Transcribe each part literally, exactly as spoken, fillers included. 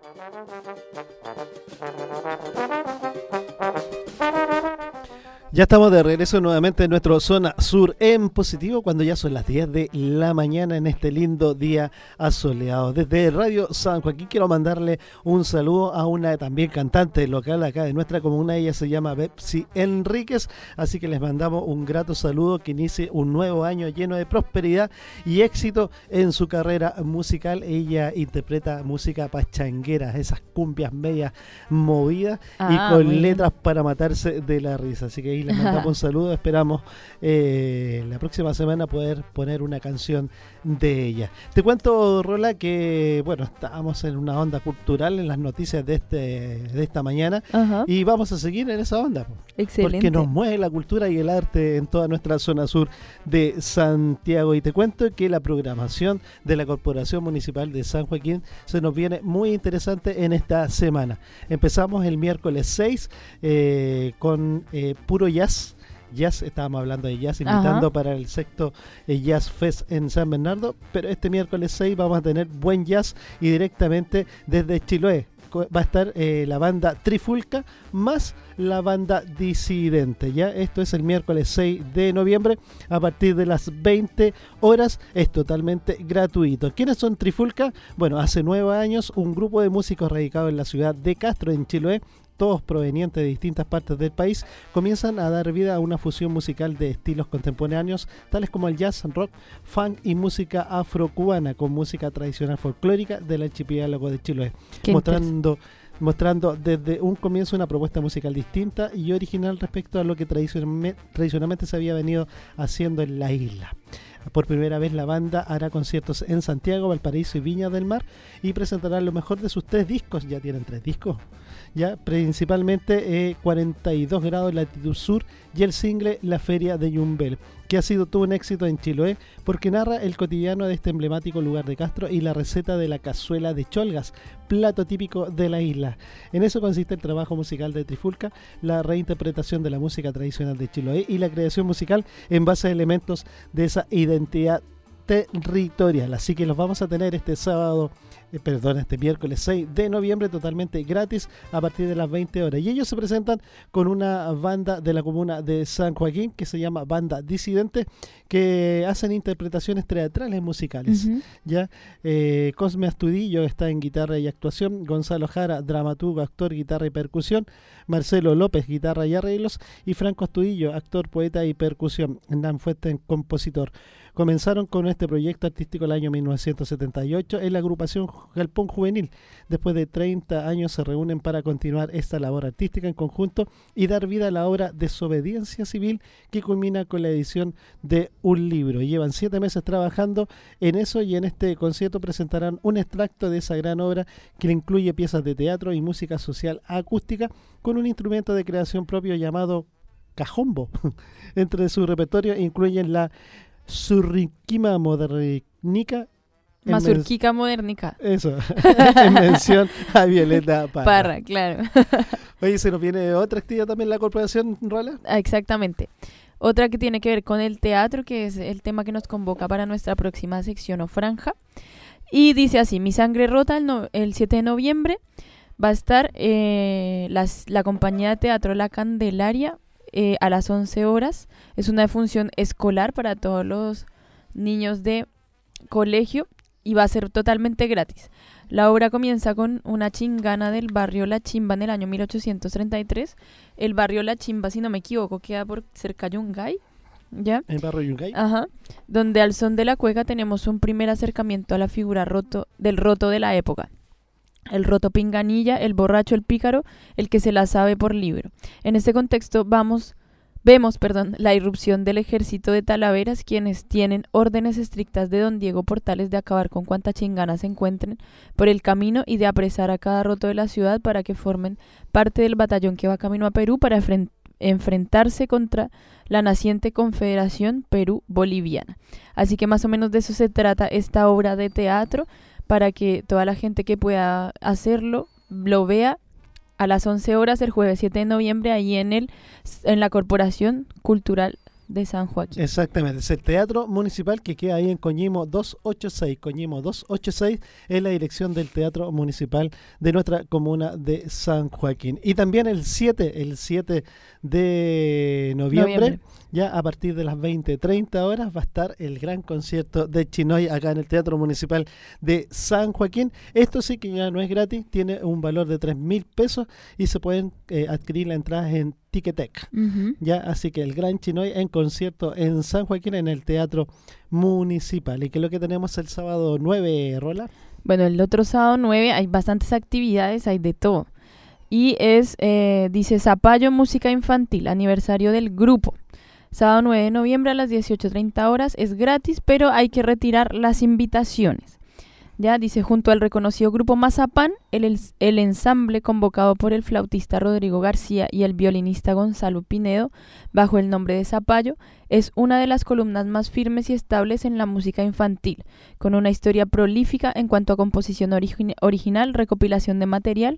Ya estamos de regreso nuevamente en nuestro Zona Sur en positivo cuando ya son las diez de la mañana en este lindo día asoleado. Desde Radio San Joaquín quiero mandarle un saludo a una también cantante local acá de nuestra comuna. Ella se llama Betsy Enríquez, así que les mandamos un grato saludo, que inicie un nuevo año lleno de prosperidad y éxito en su carrera musical. Ella interpreta música pachanguera, esas cumbias medias movidas Ah, y con muy bien. letras para matarse de la risa. Así que ahí les mandamos un saludo. Esperamos eh, la próxima semana poder poner una canción de ella. Te cuento, Rola, que bueno, estábamos en una onda cultural en las noticias de este de esta mañana. Ajá. Y vamos a seguir en esa onda, po, Excelente. porque nos mueve la cultura y el arte en toda nuestra zona sur de Santiago. Y te cuento que la programación de la Corporación Municipal de San Joaquín se nos viene muy interesante en esta semana. Empezamos el miércoles seis eh, con eh, puro jazz. Jazz, estábamos hablando de jazz, invitando Ajá. para el sexto eh, Jazz Fest en San Bernardo, pero este miércoles seis vamos a tener buen jazz y directamente desde Chiloé co- va a estar eh, la banda Trifulca más la banda Disidente. Ya esto es el miércoles seis de noviembre a partir de las veinte horas, es totalmente gratuito. ¿Quiénes son Trifulca? Bueno, hace nueve años un grupo de músicos radicados en la ciudad de Castro, en Chiloé, todos provenientes de distintas partes del país, comienzan a dar vida a una fusión musical de estilos contemporáneos, tales como el jazz, rock, funk y música afrocubana, con música tradicional folclórica del archipiélago de Chiloé, Qué mostrando mostrando desde un comienzo una propuesta musical distinta y original respecto a lo que tradicionalme- tradicionalmente se había venido haciendo en la isla. Por primera vez la banda hará conciertos en Santiago, Valparaíso y Viña del Mar y presentará lo mejor de sus tres discos. Ya tienen tres discos, ya principalmente eh, cuarenta y dos grados latitud sur y el single La Feria de Yumbel, que ha sido todo un éxito en Chiloé porque narra el cotidiano de este emblemático lugar de Castro y la receta de la cazuela de cholgas, plato típico de la isla. En eso consiste el trabajo musical de Trifulca, la reinterpretación de la música tradicional de Chiloé y la creación musical en base a elementos de esa identidad territorial. Así que los vamos a tener este sábado, eh, perdón, este miércoles seis de noviembre totalmente gratis a partir de las veinte horas. Y ellos se presentan con una banda de la comuna de San Joaquín que se llama Banda Disidente, que hacen interpretaciones teatrales musicales. Ujú. Ya eh, Cosme Astudillo está en guitarra y actuación, Gonzalo Jara, dramaturgo, actor, guitarra y percusión, Marcelo López, guitarra y arreglos, y Franco Astudillo, actor, poeta y percusión, Hernán Fuente, compositor. Comenzaron con este proyecto artístico el año mil novecientos setenta y ocho en la agrupación Galpón Juvenil. Después de treinta años se reúnen para continuar esta labor artística en conjunto y dar vida a la obra Desobediencia Civil, que culmina con la edición de un libro. Llevan siete meses trabajando en eso y en este concierto presentarán un extracto de esa gran obra que incluye piezas de teatro y música social acústica con un instrumento de creación propio llamado cajombo. Entre su repertorio incluyen la Surriquima modernica, en men- Mazurquica modernica. eso, en mención a Violeta Parra. Parra, claro. Oye, se nos viene otra actividad también en la corporación, Rola. Ah, exactamente. Otra que tiene que ver con el teatro, que es el tema que nos convoca para nuestra próxima sección o franja. Y dice así: Mi sangre rota, el, no- el siete de noviembre va a estar eh, las- la compañía de teatro La Candelaria eh, a las once horas. Es una función escolar para todos los niños de colegio y va a ser totalmente gratis. La obra comienza con una chingana del barrio La Chimba en el año mil ochocientos treinta y tres. El barrio La Chimba, si no me equivoco, queda por cerca de Yungay, ¿ya? En Barrio Yungay. Ajá. Donde al son de la cueca tenemos un primer acercamiento a la figura roto del roto de la época. El roto pinganilla, el borracho, el pícaro, el que se la sabe por libro. En este contexto vamos... Vemos, perdón, la irrupción del ejército de Talaveras, quienes tienen órdenes estrictas de don Diego Portales de acabar con cuanta chingana se encuentren por el camino y de apresar a cada roto de la ciudad para que formen parte del batallón que va camino a Perú para enfren- enfrentarse contra la naciente Confederación Perú-Boliviana. Así que más o menos de eso se trata esta obra de teatro, para que toda la gente que pueda hacerlo lo vea a las once horas el jueves siete de noviembre ahí en el en la Corporación Cultural de San Joaquín. Exactamente, es el Teatro Municipal que queda ahí en Coñimo doscientos ochenta y seis. Coñimo doscientos ochenta y seis es la dirección del Teatro Municipal de nuestra comuna de San Joaquín. Y también el siete, el siete de noviembre, noviembre, ya a partir de las veinte treinta horas va a estar el gran concierto de Chinoy acá en el Teatro Municipal de San Joaquín. Esto sí que ya no es gratis, tiene un valor de tres mil pesos y se pueden eh, adquirir la entrada en Ticketek. Uh-huh. Ya, así que el gran Chinoy en concierto en San Joaquín en el Teatro Municipal. ¿Y qué es lo que tenemos el sábado nueve, Rola? Bueno, el otro sábado nueve hay bastantes actividades, hay de todo. Y es, eh, dice, Zapallo Música Infantil, aniversario del grupo. Sábado nueve de noviembre a las dieciocho treinta horas, es gratis, pero hay que retirar las invitaciones. Ya dice, junto al reconocido grupo Mazapán, el, el ensamble convocado por el flautista Rodrigo García y el violinista Gonzalo Pinedo, bajo el nombre de Zapallo, es una de las columnas más firmes y estables en la música infantil, con una historia prolífica en cuanto a composición origi- original, recopilación de material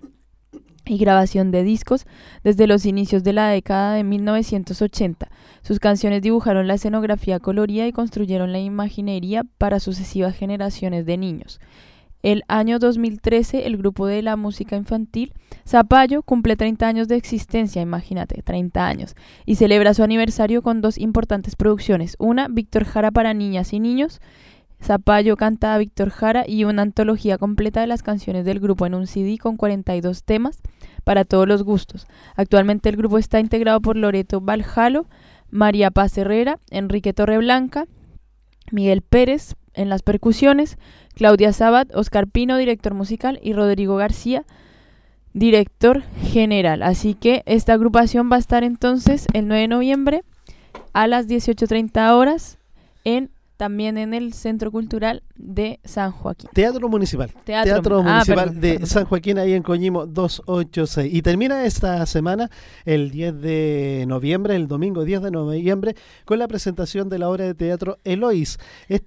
y grabación de discos desde los inicios de la década de mil novecientos ochenta. Sus canciones dibujaron la escenografía colorida y construyeron la imaginería para sucesivas generaciones de niños. El año dos mil trece, el grupo de la música infantil Zapallo cumple treinta años de existencia, imagínate, treinta años, y celebra su aniversario con dos importantes producciones. Una, Víctor Jara para niñas y niños, Zapallo canta a Víctor Jara, y una antología completa de las canciones del grupo en un C D con cuarenta y dos temas para todos los gustos. Actualmente el grupo está integrado por Loreto Valjalo, María Paz Herrera, Enrique Torreblanca, Miguel Pérez en las percusiones, Claudia Sabat, Oscar Pino, director musical, y Rodrigo García, director general. Así que esta agrupación va a estar entonces el nueve de noviembre a las dieciocho treinta horas en también en el Centro Cultural de San Joaquín. Teatro Municipal. Teatro, Teatro ah, Municipal perdón, de perdón. San Joaquín, ahí en Coñimo doscientos ochenta y seis. Y termina esta semana, el diez de noviembre, el domingo diez de noviembre, con la presentación de la obra de teatro Eloís.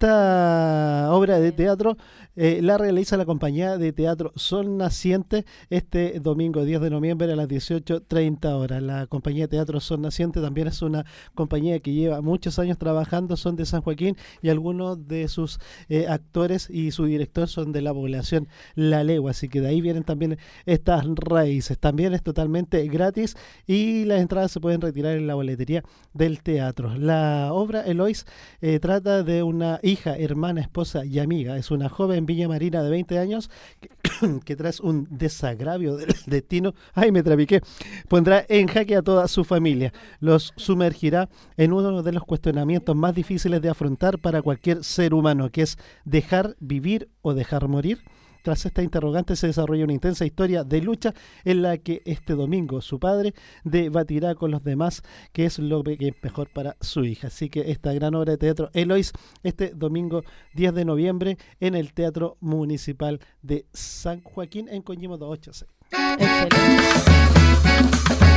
Esta obra de teatro eh, la realiza la compañía de teatro Sol Naciente este domingo diez de noviembre a las dieciocho treinta horas. La compañía de teatro Sol Naciente también es una compañía que lleva muchos años trabajando, son de San Joaquín, y algunos de sus eh, actores y su director son de la población La Legua, así que de ahí vienen también estas raíces. También es totalmente gratis y las entradas se pueden retirar en la boletería del teatro. La obra Eloís eh, trata de una hija, hermana, esposa y amiga. Es una joven Villa Marina de veinte años que, que tras un desagravio del destino, ay me trapiqué, pondrá en jaque a toda su familia. Los sumergirá en uno de los cuestionamientos más difíciles de afrontar para cualquier ser humano, que es dejar vivir o dejar morir. Tras esta interrogante se desarrolla una intensa historia de lucha en la que este domingo su padre debatirá con los demás qué es lo que es mejor para su hija. Así que esta gran obra de teatro Eloís este domingo diez de noviembre en el Teatro Municipal de San Joaquín en Coñimo doscientos ochenta y seis. Excelente.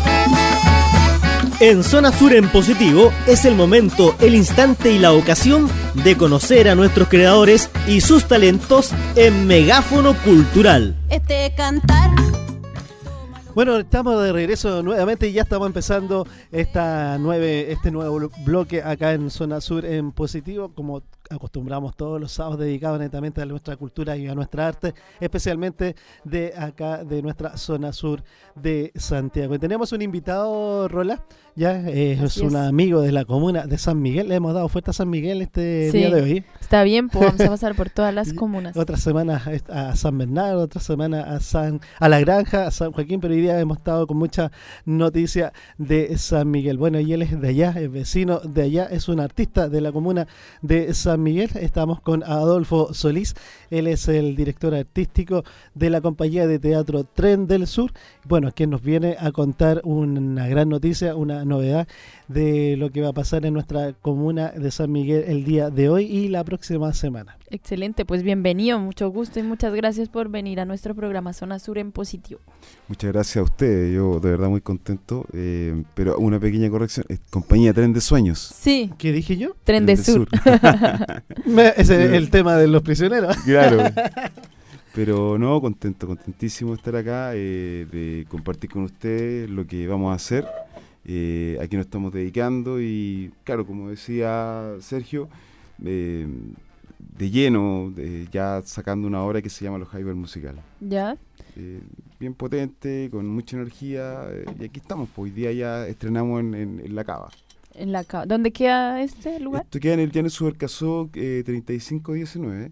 En Zona Sur en Positivo es el momento, el instante y la ocasión de conocer a nuestros creadores y sus talentos en Megáfono Cultural. Este cantar. Bueno, estamos de regreso nuevamente y ya estamos empezando esta nueve, este nuevo bloque acá en Zona Sur en Positivo, como acostumbramos todos los sábados, dedicados netamente a nuestra cultura y a nuestra arte, especialmente de acá, de nuestra zona sur de Santiago. Y tenemos un invitado, Rola, ya eh, es un amigo de la comuna de San Miguel. Le hemos dado fuerza a San Miguel este sí, día de hoy. Está bien, pues vamos a pasar por todas las comunas. Otra semana a San Bernardo, otra semana a San a La Granja, a San Joaquín, pero hoy día hemos estado con mucha noticia de San Miguel. Bueno, y él es de allá, es vecino de allá, es un artista de la comuna de San Miguel. Estamos con Adolfo Solís, él es el director artístico de la compañía de teatro Tren del Sur. Bueno, quien nos viene a contar una gran noticia, una novedad de lo que va a pasar en nuestra comuna de San Miguel el día de hoy y la próxima semana. Excelente, pues bienvenido, mucho gusto y muchas gracias por venir a nuestro programa Zona Sur en Positivo. Muchas gracias a ustedes, yo de verdad muy contento, eh, pero una pequeña corrección, es compañía Tren de Sueños. Sí. ¿Qué dije yo? Tren, Tren de, de Sur. sur. Ese es el tema de los prisioneros. Claro. Pero no, contento, contentísimo de estar acá, eh, de compartir con ustedes lo que vamos a hacer. eh, a qué nos estamos dedicando y claro, como decía Sergio, eh, de lleno, de, ya sacando una obra que se llama Los Jaivas Musicales. ¿Ya? Eh, bien potente, con mucha energía, eh, y aquí estamos, pues hoy día ya estrenamos en, en, en La Cava. En la ca- ¿Dónde queda este lugar? Esto queda en el Llanes Supercasó eh, treinta y cinco diecinueve.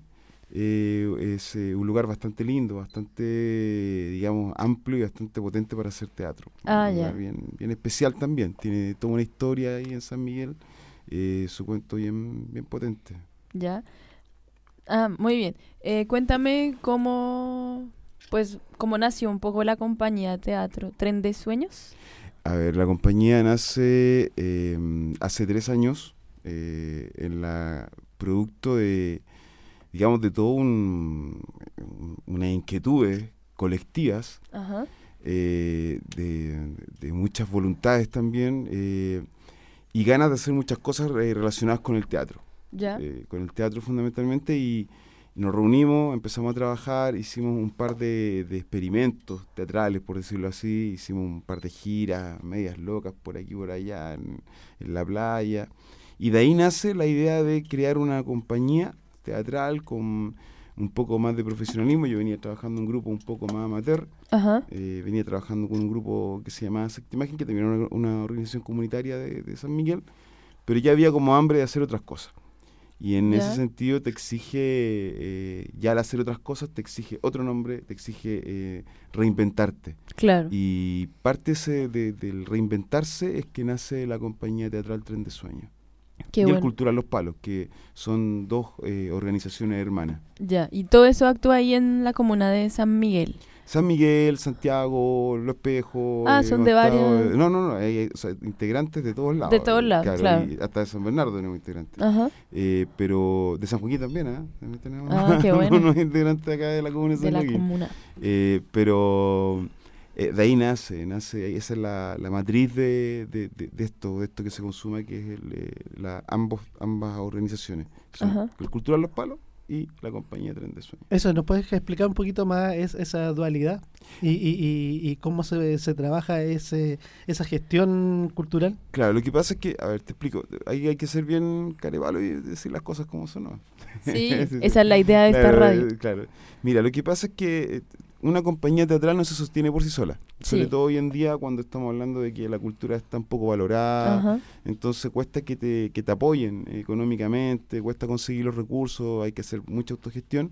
Eh, es eh, un lugar bastante lindo, bastante, digamos, amplio y bastante potente para hacer teatro. Ah, Un ya. lugar bien, bien especial también. Tiene toda una historia ahí en San Miguel, eh, su cuento bien, bien potente. ¿Ya? Ah, muy bien. Eh, cuéntame cómo, pues, cómo nació un poco la compañía de teatro Tren de Sueños. A ver, la compañía nace eh, hace tres años, eh, en la producto de, digamos, de todo un, unas inquietudes colectivas, Ajá. eh, de, de muchas voluntades también, eh, y ganas de hacer muchas cosas eh, relacionadas con el teatro, ¿Ya? eh, con el teatro fundamentalmente, y nos reunimos, empezamos a trabajar, hicimos un par de, de experimentos teatrales, por decirlo así, hicimos un par de giras, medias locas por aquí y por allá, en, en la playa, y de ahí nace la idea de crear una compañía teatral con un poco más de profesionalismo. Yo venía trabajando en un grupo un poco más amateur, Ajá. eh, venía trabajando con un grupo que se llamaba Sexta Imagen, que también era una, una organización comunitaria de, de San Miguel, pero ya había como hambre de hacer otras cosas. Y en Ya. ese sentido te exige, eh, ya al hacer otras cosas, te exige otro nombre, te exige eh, reinventarte. Claro. Y parte ese de, del reinventarse es que nace la compañía teatral Tren de Sueños. Qué y bueno. el Cultural Los Palos, que son dos eh, organizaciones hermanas. Ya. Y todo eso actúa ahí en la comuna de San Miguel. San Miguel, Santiago, Los Espejos. Ah, eh, son de hemos estado, varias- eh, No, no, no, hay, hay, o sea, integrantes de todos lados. De todos eh, lados, claro. Y hasta de San Bernardo tenemos integrantes. Ajá. Eh, pero de San Joaquín también, ¿eh? También tenemos Ah, qué bueno. unos integrantes acá de la comuna de De San la Joaquín. comuna. Eh, pero eh, de ahí nace, nace esa es la, la matriz de, de, de, de esto, de esto que se consuma, que es el, eh, la, ambos, ambas organizaciones, que son Ajá. el Cultural Los Palos y la compañía Tren de Sueños. Eso, ¿nos puedes explicar un poquito más es, esa dualidad y, y, y, y cómo se, se trabaja ese, esa gestión cultural? Claro, lo que pasa es que, a ver, te explico, ahí hay que ser bien carevalo y decir las cosas como son, ¿no? Sí, esa es la idea de esta Claro, radio. eh, Claro. Mira, lo que pasa es que eh, una compañía teatral no se sostiene por sí sola. Sobre Sí. todo hoy en día, cuando estamos hablando de que la cultura está un poco valorada, Ajá. entonces cuesta que te, que te apoyen económicamente, cuesta conseguir los recursos, hay que hacer mucha autogestión.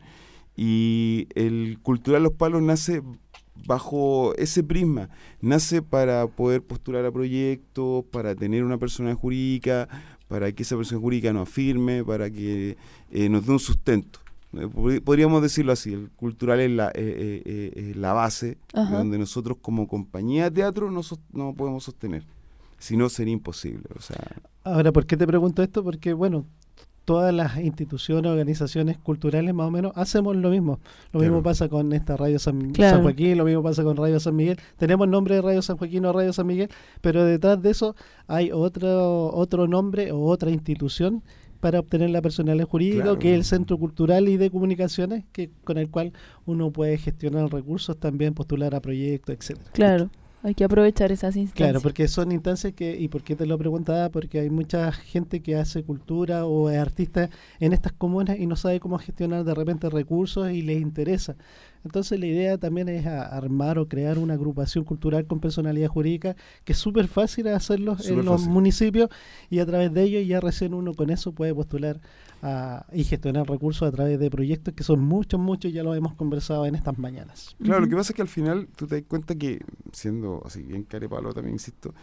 Y el Cultural Los Palos nace bajo ese prisma, nace para poder postular a proyectos, para tener una persona jurídica, para que esa persona jurídica nos firme, para que eh, nos dé un sustento. Eh, pod- Podríamos decirlo así, el cultural es la, eh, eh, eh, es la base Ajá. donde nosotros como compañía de teatro no, sos- no podemos sostener, si no sería imposible. O sea, Ahora, ¿por qué te pregunto esto? Porque, bueno, todas las instituciones, organizaciones culturales más o menos hacemos lo mismo. Lo Claro. mismo pasa con esta Radio San, Claro. San Joaquín, lo mismo pasa con Radio San Miguel. Tenemos el nombre de Radio San Joaquín o Radio San Miguel, pero detrás de eso hay otro otro nombre o otra institución para obtener la personalidad jurídica, Claro. que es el Centro Cultural y de Comunicaciones, que con el cual uno puede gestionar recursos, también postular a proyectos, etcétera. Claro. Hay que aprovechar esas instancias. Claro, porque son instancias que, y por qué te lo preguntaba, porque hay mucha gente que hace cultura o es artista en estas comunas y no sabe cómo gestionar de repente recursos y les interesa. Entonces la idea también es a- armar o crear una agrupación cultural con personalidad jurídica, que es súper fácil hacerlo en Súper los fácil. municipios, y a través de ellos ya recién uno con eso puede postular a- y gestionar recursos a través de proyectos que son muchos, muchos, ya lo hemos conversado en estas mañanas. claro, Ujú. lo que pasa es que al final tú te das cuenta que, siendo así bien carepalo también, insisto,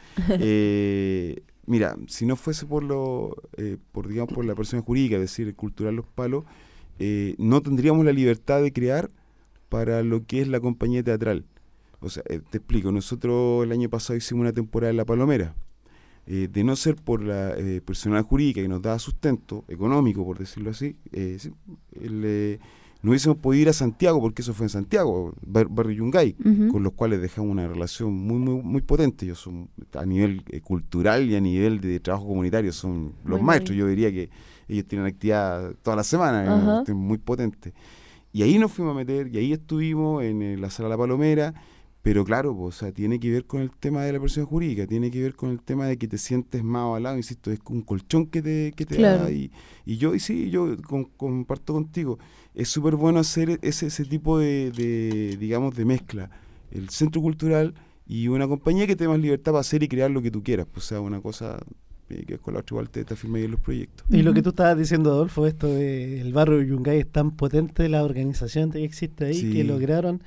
eh, mira, si no fuese por lo, eh, por digamos, por la persona jurídica, es decir, el Cultural Los Palos, eh, no tendríamos la libertad de crear para lo que es la compañía teatral. O sea, eh, te explico, nosotros el año pasado hicimos una temporada en La Palomera. Eh, de no ser por la eh, personal jurídica que nos daba sustento económico, por decirlo así, eh, sí, el, eh, no hubiésemos podido ir a Santiago, porque eso fue en Santiago, Bar- Barrio Yungay, Ujú. con los cuales dejamos una relación muy muy muy potente. Ellos son, a nivel eh, cultural y a nivel de trabajo comunitario, son los Muy, maestros. muy- Yo diría que ellos tienen actividad toda la semana, es Ajá. una cuestión muy potente. Y ahí nos fuimos a meter, y ahí estuvimos en eh, la Sala La Palomera, Pero claro, pues, o sea, tiene que ver con el tema de la persona jurídica, tiene que ver con el tema de que te sientes más avalado, insisto, es un colchón que te, que te Claro. da. Y, y yo, y sí, yo con- comparto contigo, es súper bueno hacer ese, ese tipo de, de, digamos, de mezcla. El centro cultural y una compañía que te dé más libertad para hacer y crear lo que tú quieras. Pues, o sea, una cosa eh, que es con la otra igual te, te afirma ahí en los proyectos. Y lo Ujú. que tú estabas diciendo, Adolfo, esto del barrio Yungay, es tan potente la organización que existe ahí, Sí. que lograron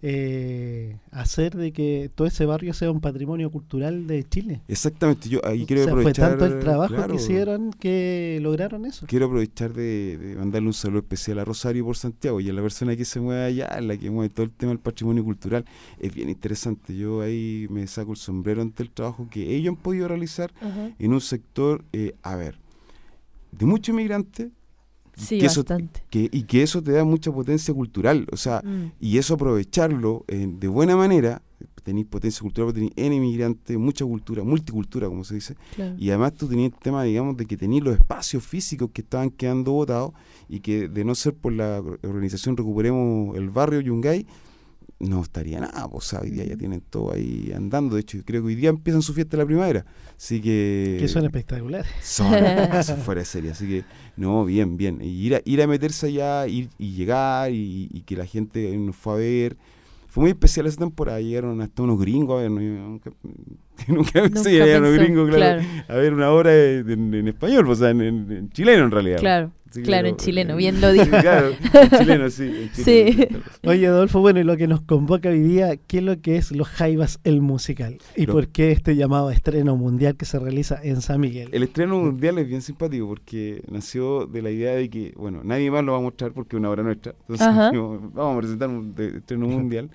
eh, hacer de que todo ese barrio sea un patrimonio cultural de Chile. Exactamente, yo ahí quiero O sea, aprovechar. fue tanto el trabajo claro, que hicieron que lograron eso. Quiero aprovechar de, de mandarle un saludo especial a Rosario por Santiago y a la persona que se mueve allá, la que mueve todo el tema del patrimonio cultural. Es bien interesante. Yo ahí me saco el sombrero ante el trabajo que ellos han podido realizar Ajá. en un sector, eh, a ver, de muchos inmigrantes Sí, que eso- bastante. que, y que eso te da mucha potencia cultural. O sea, Mm. y eso aprovecharlo eh, de buena manera. Tenéis potencia cultural, tenéis N inmigrantes, mucha cultura, multicultura, como se dice. Claro. Y además tú tenías el tema, digamos, de que tenías los espacios físicos que estaban quedando botados y que de no ser por la organización Recuperemos el Barrio Yungay, no estaría nada. O sea, hoy día ya tienen todo ahí andando. De hecho, yo creo que hoy día empiezan su fiesta de la primavera. Así que... Que son espectaculares. Son son fuera de serie. Así que, no, bien, bien. Y ir a, ir a meterse allá ir, y llegar y, y que la gente nos fue a ver. Fue muy especial esa temporada. Llegaron hasta unos gringos a ver. ¿no? Yo nunca nunca pensé Nunca que llegaran unos pensó, gringos, claro, claro. a ver una obra en, en español, o sea, en, en- en chileno en realidad. Claro, Así que, claro, en pero, chileno, eh, bien lo dijo. Claro, en chileno, sí. En Sí. chileno, sí. Oye, Adolfo, bueno, y lo que nos convoca hoy día, ¿qué es lo que es Los Jaivas, el musical? ¿Y Lo- por qué este llamado estreno mundial que se realiza en San Miguel? El estreno mundial es bien simpático porque nació de la idea de que, bueno, nadie más lo va a mostrar porque es una obra nuestra. Entonces, Ajá. dijimos, vamos a presentar un de- estreno mundial.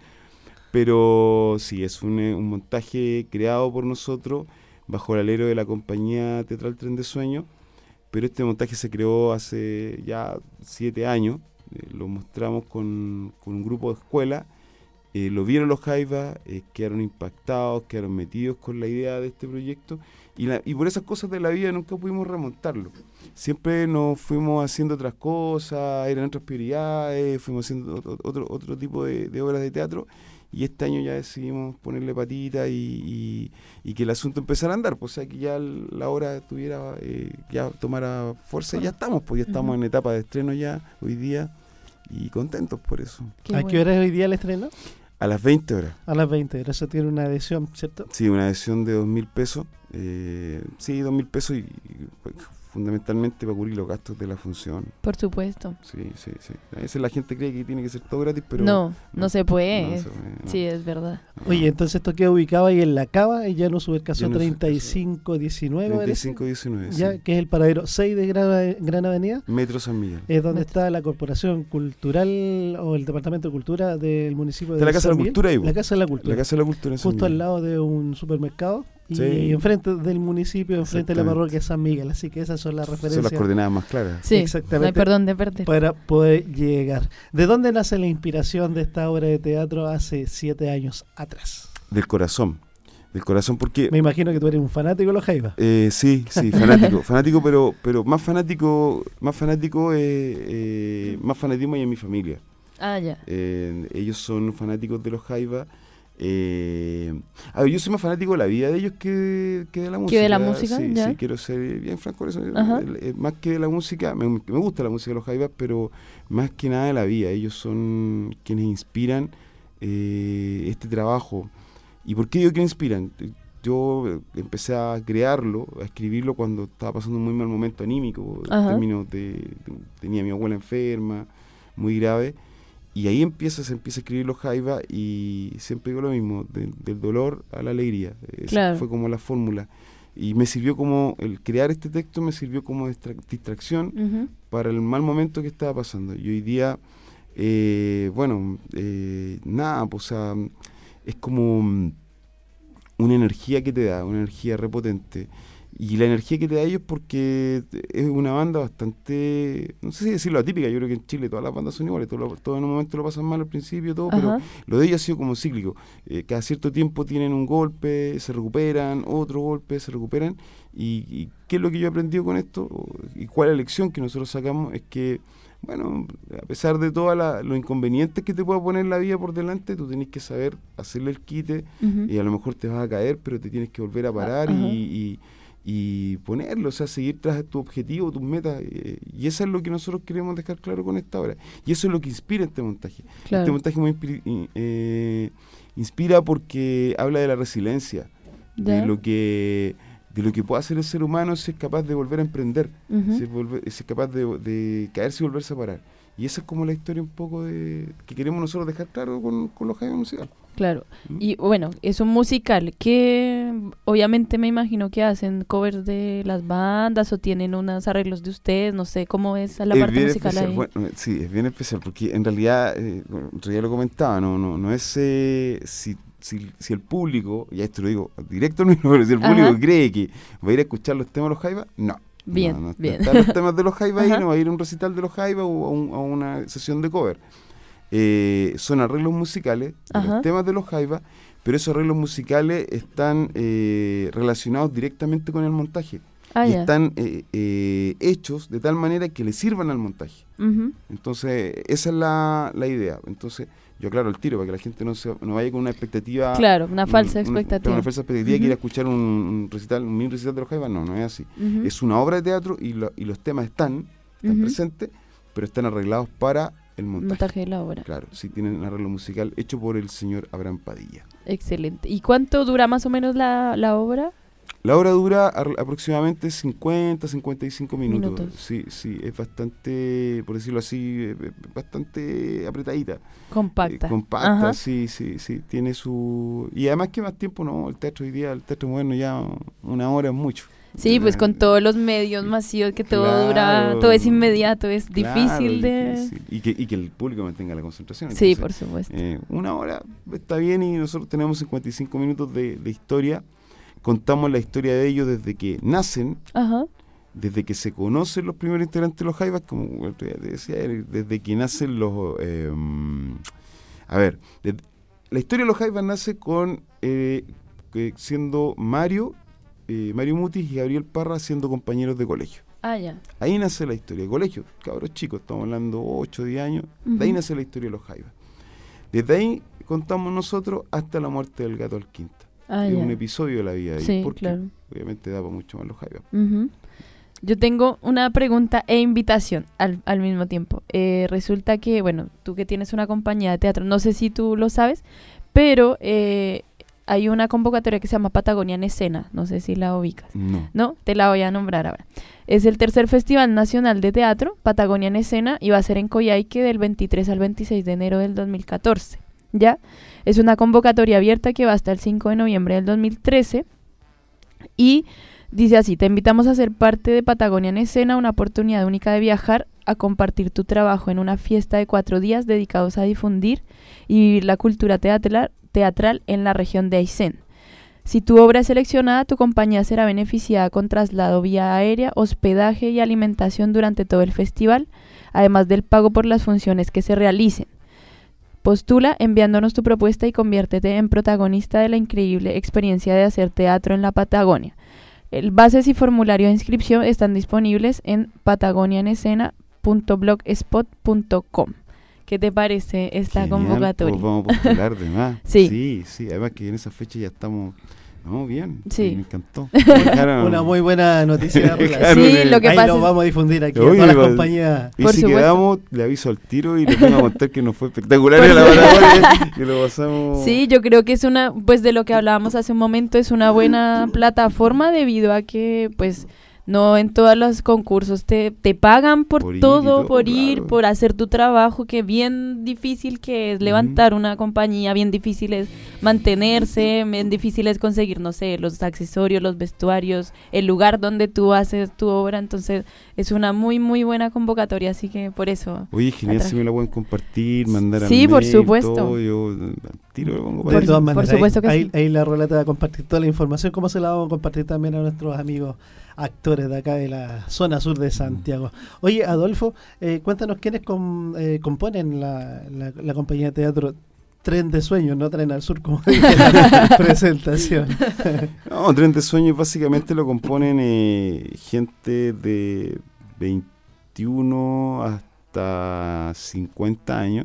Pero sí, es un, eh, un montaje creado por nosotros bajo el alero de la compañía Teatral Tren de Sueño. Pero este montaje se creó hace ya siete años. Eh, lo mostramos con, con un grupo de escuela. Eh, lo vieron los Jaivas, eh, quedaron impactados, quedaron metidos con la idea de este proyecto. Y, la, y por esas cosas de la vida nunca pudimos remontarlo. Siempre nos fuimos haciendo otras cosas, eran otras prioridades, fuimos haciendo otro, otro, otro tipo de, de obras de teatro. Y este año ya decidimos ponerle patita y, y, y que el asunto empezara a andar, pues, o sea, que ya la obra tuviera, eh, ya tomara fuerza y ya estamos, pues ya estamos Ujú. en etapa de estreno ya hoy día y contentos por eso. Qué ¿A bueno. qué hora es hoy día el estreno? A las veinte horas, A las veinte horas. Eso tiene una adhesión, ¿cierto? sí, una adhesión de dos mil pesos, eh, sí, dos mil pesos y, y, pues, fundamentalmente para cubrir los gastos de la función. Por supuesto. Sí, sí, sí. A veces la gente cree que tiene que ser todo gratis, pero no, no, no, se puede. no se puede, no. Sí, es verdad. No. Oye, entonces esto queda ubicado ahí en La Cava, y ya no sube el caso Llano treinta y cinco diecinueve, treinta y cinco diecinueve, ya, sí. que es el paradero seis de Gran, Gran Avenida, Metro San Miguel. es donde Metro. está la Corporación Cultural o el Departamento de Cultura del municipio Está de la Casa San de la Miguel. Cultura ahí, La po. Casa de la Cultura. La Casa de la Cultura en San Justo al Miguel. lado de un supermercado y Sí. enfrente del municipio, enfrente de la Exactamente. parroquia San Miguel. Así que esas son las Son las referencias coordenadas más claras. Sí, no hay Exactamente. perdón de perder. para poder llegar. ¿De dónde nace la inspiración de esta obra de teatro hace siete años atrás? Del corazón. Del corazón porque... Me imagino que tú eres un fanático de los Jaivas. Eh, sí, sí, fanático, fanático, pero pero más fanático, más fanático, eh, eh, más fanatismo hay en mi familia. Ah, ya. Eh, ellos son fanáticos de los Jaivas. Eh, a ver, yo soy más fanático de la vida de ellos que, que de la música. ¿Que de la música? Sí, Ya. sí, quiero ser bien franco con eso. Ajá. Eh, eh, más que de la música, me, me gusta la música de los Jaivas, pero más que nada de la vida. Ellos son quienes inspiran eh, este trabajo. ¿Y por qué digo que inspiran? Yo empecé a crearlo, a escribirlo cuando estaba pasando un muy mal momento anímico, en Ajá. términos de, de- tenía a mi abuela enferma, muy grave, y ahí empieza, se empieza a escribir los Jaivas y siempre digo lo mismo, de- del dolor a la alegría. Esa Claro. fue como la fórmula. Y me sirvió como, el crear este texto me sirvió como distra- distracción Ujú. para el mal momento que estaba pasando. Y hoy día, eh, bueno, eh, nada, pues, o sea, es como mm, una energía que te da, una energía repotente. Y la energía que te da ellos porque es una banda bastante, no sé si decirlo atípica, yo creo que en Chile todas las bandas son iguales, todos todo en un momento lo pasan mal al principio, todo, pero Ajá. lo de ellos ha sido como cíclico. Eh, cada cierto tiempo tienen un golpe, se recuperan, otro golpe, se recuperan. Y, y qué es lo que yo he aprendido con esto? O- ¿Y cuál es la lección que nosotros sacamos? Es que bueno, a pesar de todos los inconvenientes que te pueda poner la vida por delante, tú tienes que saber hacerle el quite, Ujú. y a lo mejor te vas a caer, pero te tienes que volver a parar Ah, y, ajá. y, y ponerlo, o sea, seguir tras tu objetivo, tus metas, eh, y eso es lo que nosotros queremos dejar claro con esta obra, y eso es lo que inspira este montaje. Claro. Este montaje muy inspira, eh, inspira porque habla de la resiliencia, Ya. de lo que de lo que puede hacer el ser humano si es capaz de volver a emprender, Ujú. si, es volver- si es capaz de, de caerse y volverse a parar. Y esa es como la historia un poco de que queremos nosotros dejar claro con, con los Jaivas Musical. Claro. ¿Mm? Y bueno, es un musical que obviamente me imagino que hacen covers de las bandas o tienen unos arreglos de ustedes, no sé cómo es la Es parte bien musical especial, ahí. bueno, eh, sí, es bien especial, porque en realidad, eh, bueno, en realidad lo comentaba, no, no, no es eh, si, si, si el público, ya esto lo digo directo, no, pero si el público Ajá. cree que va a ir a escuchar los temas de los Jaivas, no. Bien, no, no, bien. Están los temas de los Jaivas ahí, Ajá. no va a ir a un recital de los Jaivas o a, un- a una sesión de cover. Eh, son arreglos musicales de Ajá. los temas de los Jaivas, pero esos arreglos musicales están eh, relacionados directamente con el montaje. Ah, y ya. están eh, eh, hechos de tal manera que le sirvan al montaje. Ujú. Entonces, esa es la, la idea. Entonces, yo aclaro el tiro para que la gente no se no vaya con una expectativa. Claro, una falsa un- una- expectativa. Una, falsa expectativa Ujú. que ir a escuchar un, un recital, un mini recital de los Jaivas. No, no es así. Ujú. Es una obra de teatro y, lo- y los temas están, están Ujú. presentes, pero están arreglados para el montaje. Montaje de la obra. Claro, sí tienen un arreglo musical hecho por el señor Abraham Padilla. Excelente. ¿Y cuánto dura más o menos la, la obra? La obra dura ar- aproximadamente cincuenta, cincuenta y cinco minutos. Minutos. Sí, sí, es bastante, por decirlo así, eh, eh, bastante apretadita. Compacta. Eh, compacta, Ajá. sí, sí, sí, tiene su... Y además que más tiempo no, el teatro hoy día, el teatro moderno ya una hora es mucho. Sí, pues Ya, con todos los medios masivos que todo dura, Claro. todo es inmediato, es claro, difícil de... difícil. Y que, y que el público mantenga la concentración. Sí, Entonces, por supuesto. eh, una hora está bien y nosotros tenemos cincuenta y cinco minutos de, de historia. Contamos la historia de ellos desde que nacen, Ajá. desde que se conocen los primeros integrantes de los Jaivas, como el otro día te decía, desde que nacen los... eh, a ver, de- la historia de los Jaivas nace con eh, que siendo Mario, eh, Mario Mutis y Gabriel Parra siendo compañeros de colegio. Ah, ya. Ahí nace la historia de colegio, cabros chicos, estamos hablando ocho, diez años, de ahí Ujú. nace la historia de los Jaivas. Desde ahí contamos nosotros hasta la muerte del gato Alquinta. Ah, Es ya. un episodio de la vida de ellos, Sí, porque claro. obviamente da para mucho más los Jaivas. Ujú. Yo tengo una pregunta e invitación al, al mismo tiempo. Eh, resulta que, bueno, tú que tienes una compañía de teatro, no sé si tú lo sabes, pero eh, hay una convocatoria que se llama Patagonia en Escena, no sé si la ubicas. No. No, te la voy a nombrar ahora. Es el tercer Festival Nacional de Teatro, Patagonia en Escena, y va a ser en Coyhaique del veintitrés al veintiséis de enero del dos mil catorce. ¿Ya? Es una convocatoria abierta que va hasta el cinco de noviembre del dos mil trece y dice así: te invitamos a ser parte de Patagonia en Escena, una oportunidad única de viajar, a compartir tu trabajo en una fiesta de cuatro días dedicados a difundir y vivir la cultura teatral, teatral en la región de Aysén. Si tu obra es seleccionada, tu compañía será beneficiada con traslado vía aérea, hospedaje y alimentación durante todo el festival, además del pago por las funciones que se realicen. Postula enviándonos tu propuesta y conviértete en protagonista de la increíble experiencia de hacer teatro en la Patagonia. El bases y formulario de inscripción están disponibles en patagonianescena punto blogspot punto com. ¿Qué te parece esta Genial, convocatoria? pues vamos a postular de más. Sí. sí, sí, además que en esa fecha ya estamos, no, bien, Sí. me encantó. Me dejaron- Una muy buena noticia. Rula. Claro, Sí, que- lo que Ahí pasa lo es- vamos a difundir aquí Oye, a todas las pues, compañías. Y Por si supuesto. quedamos, le aviso al tiro y le vengo a contar que nos fue espectacular Por en la Patagonia y lo pasamos. Sí, yo creo que es una, pues de lo que hablábamos hace un momento, es una buena plataforma debido a que, pues, no en todos los concursos te, te pagan por, Por ir y todo, todo, por ir, claro. por hacer tu trabajo, que bien difícil que es levantar una compañía, bien difícil es mantenerse, bien difícil es conseguir, no sé, los accesorios, los vestuarios, el lugar donde tú haces tu obra, entonces es una muy, muy buena convocatoria, así que por eso... Oye, genial, Atrás. si me la pueden compartir, mandar Sí, al por mail, supuesto. todo, yo al tiro lo pongo De Por para su- todas por maneras, supuesto que ahí, sí. ahí, ahí la Rola te va a compartir toda la información, como se la vamos a compartir también a nuestros amigos actores de acá de la zona sur de Santiago. Oye, Adolfo, eh, cuéntanos quiénes com- eh, componen la, la, la compañía de teatro Tren de Sueños, no Tren al Sur, como dije en la presentación. No, Tren de Sueños básicamente lo componen eh, gente de veintiuno hasta cincuenta años.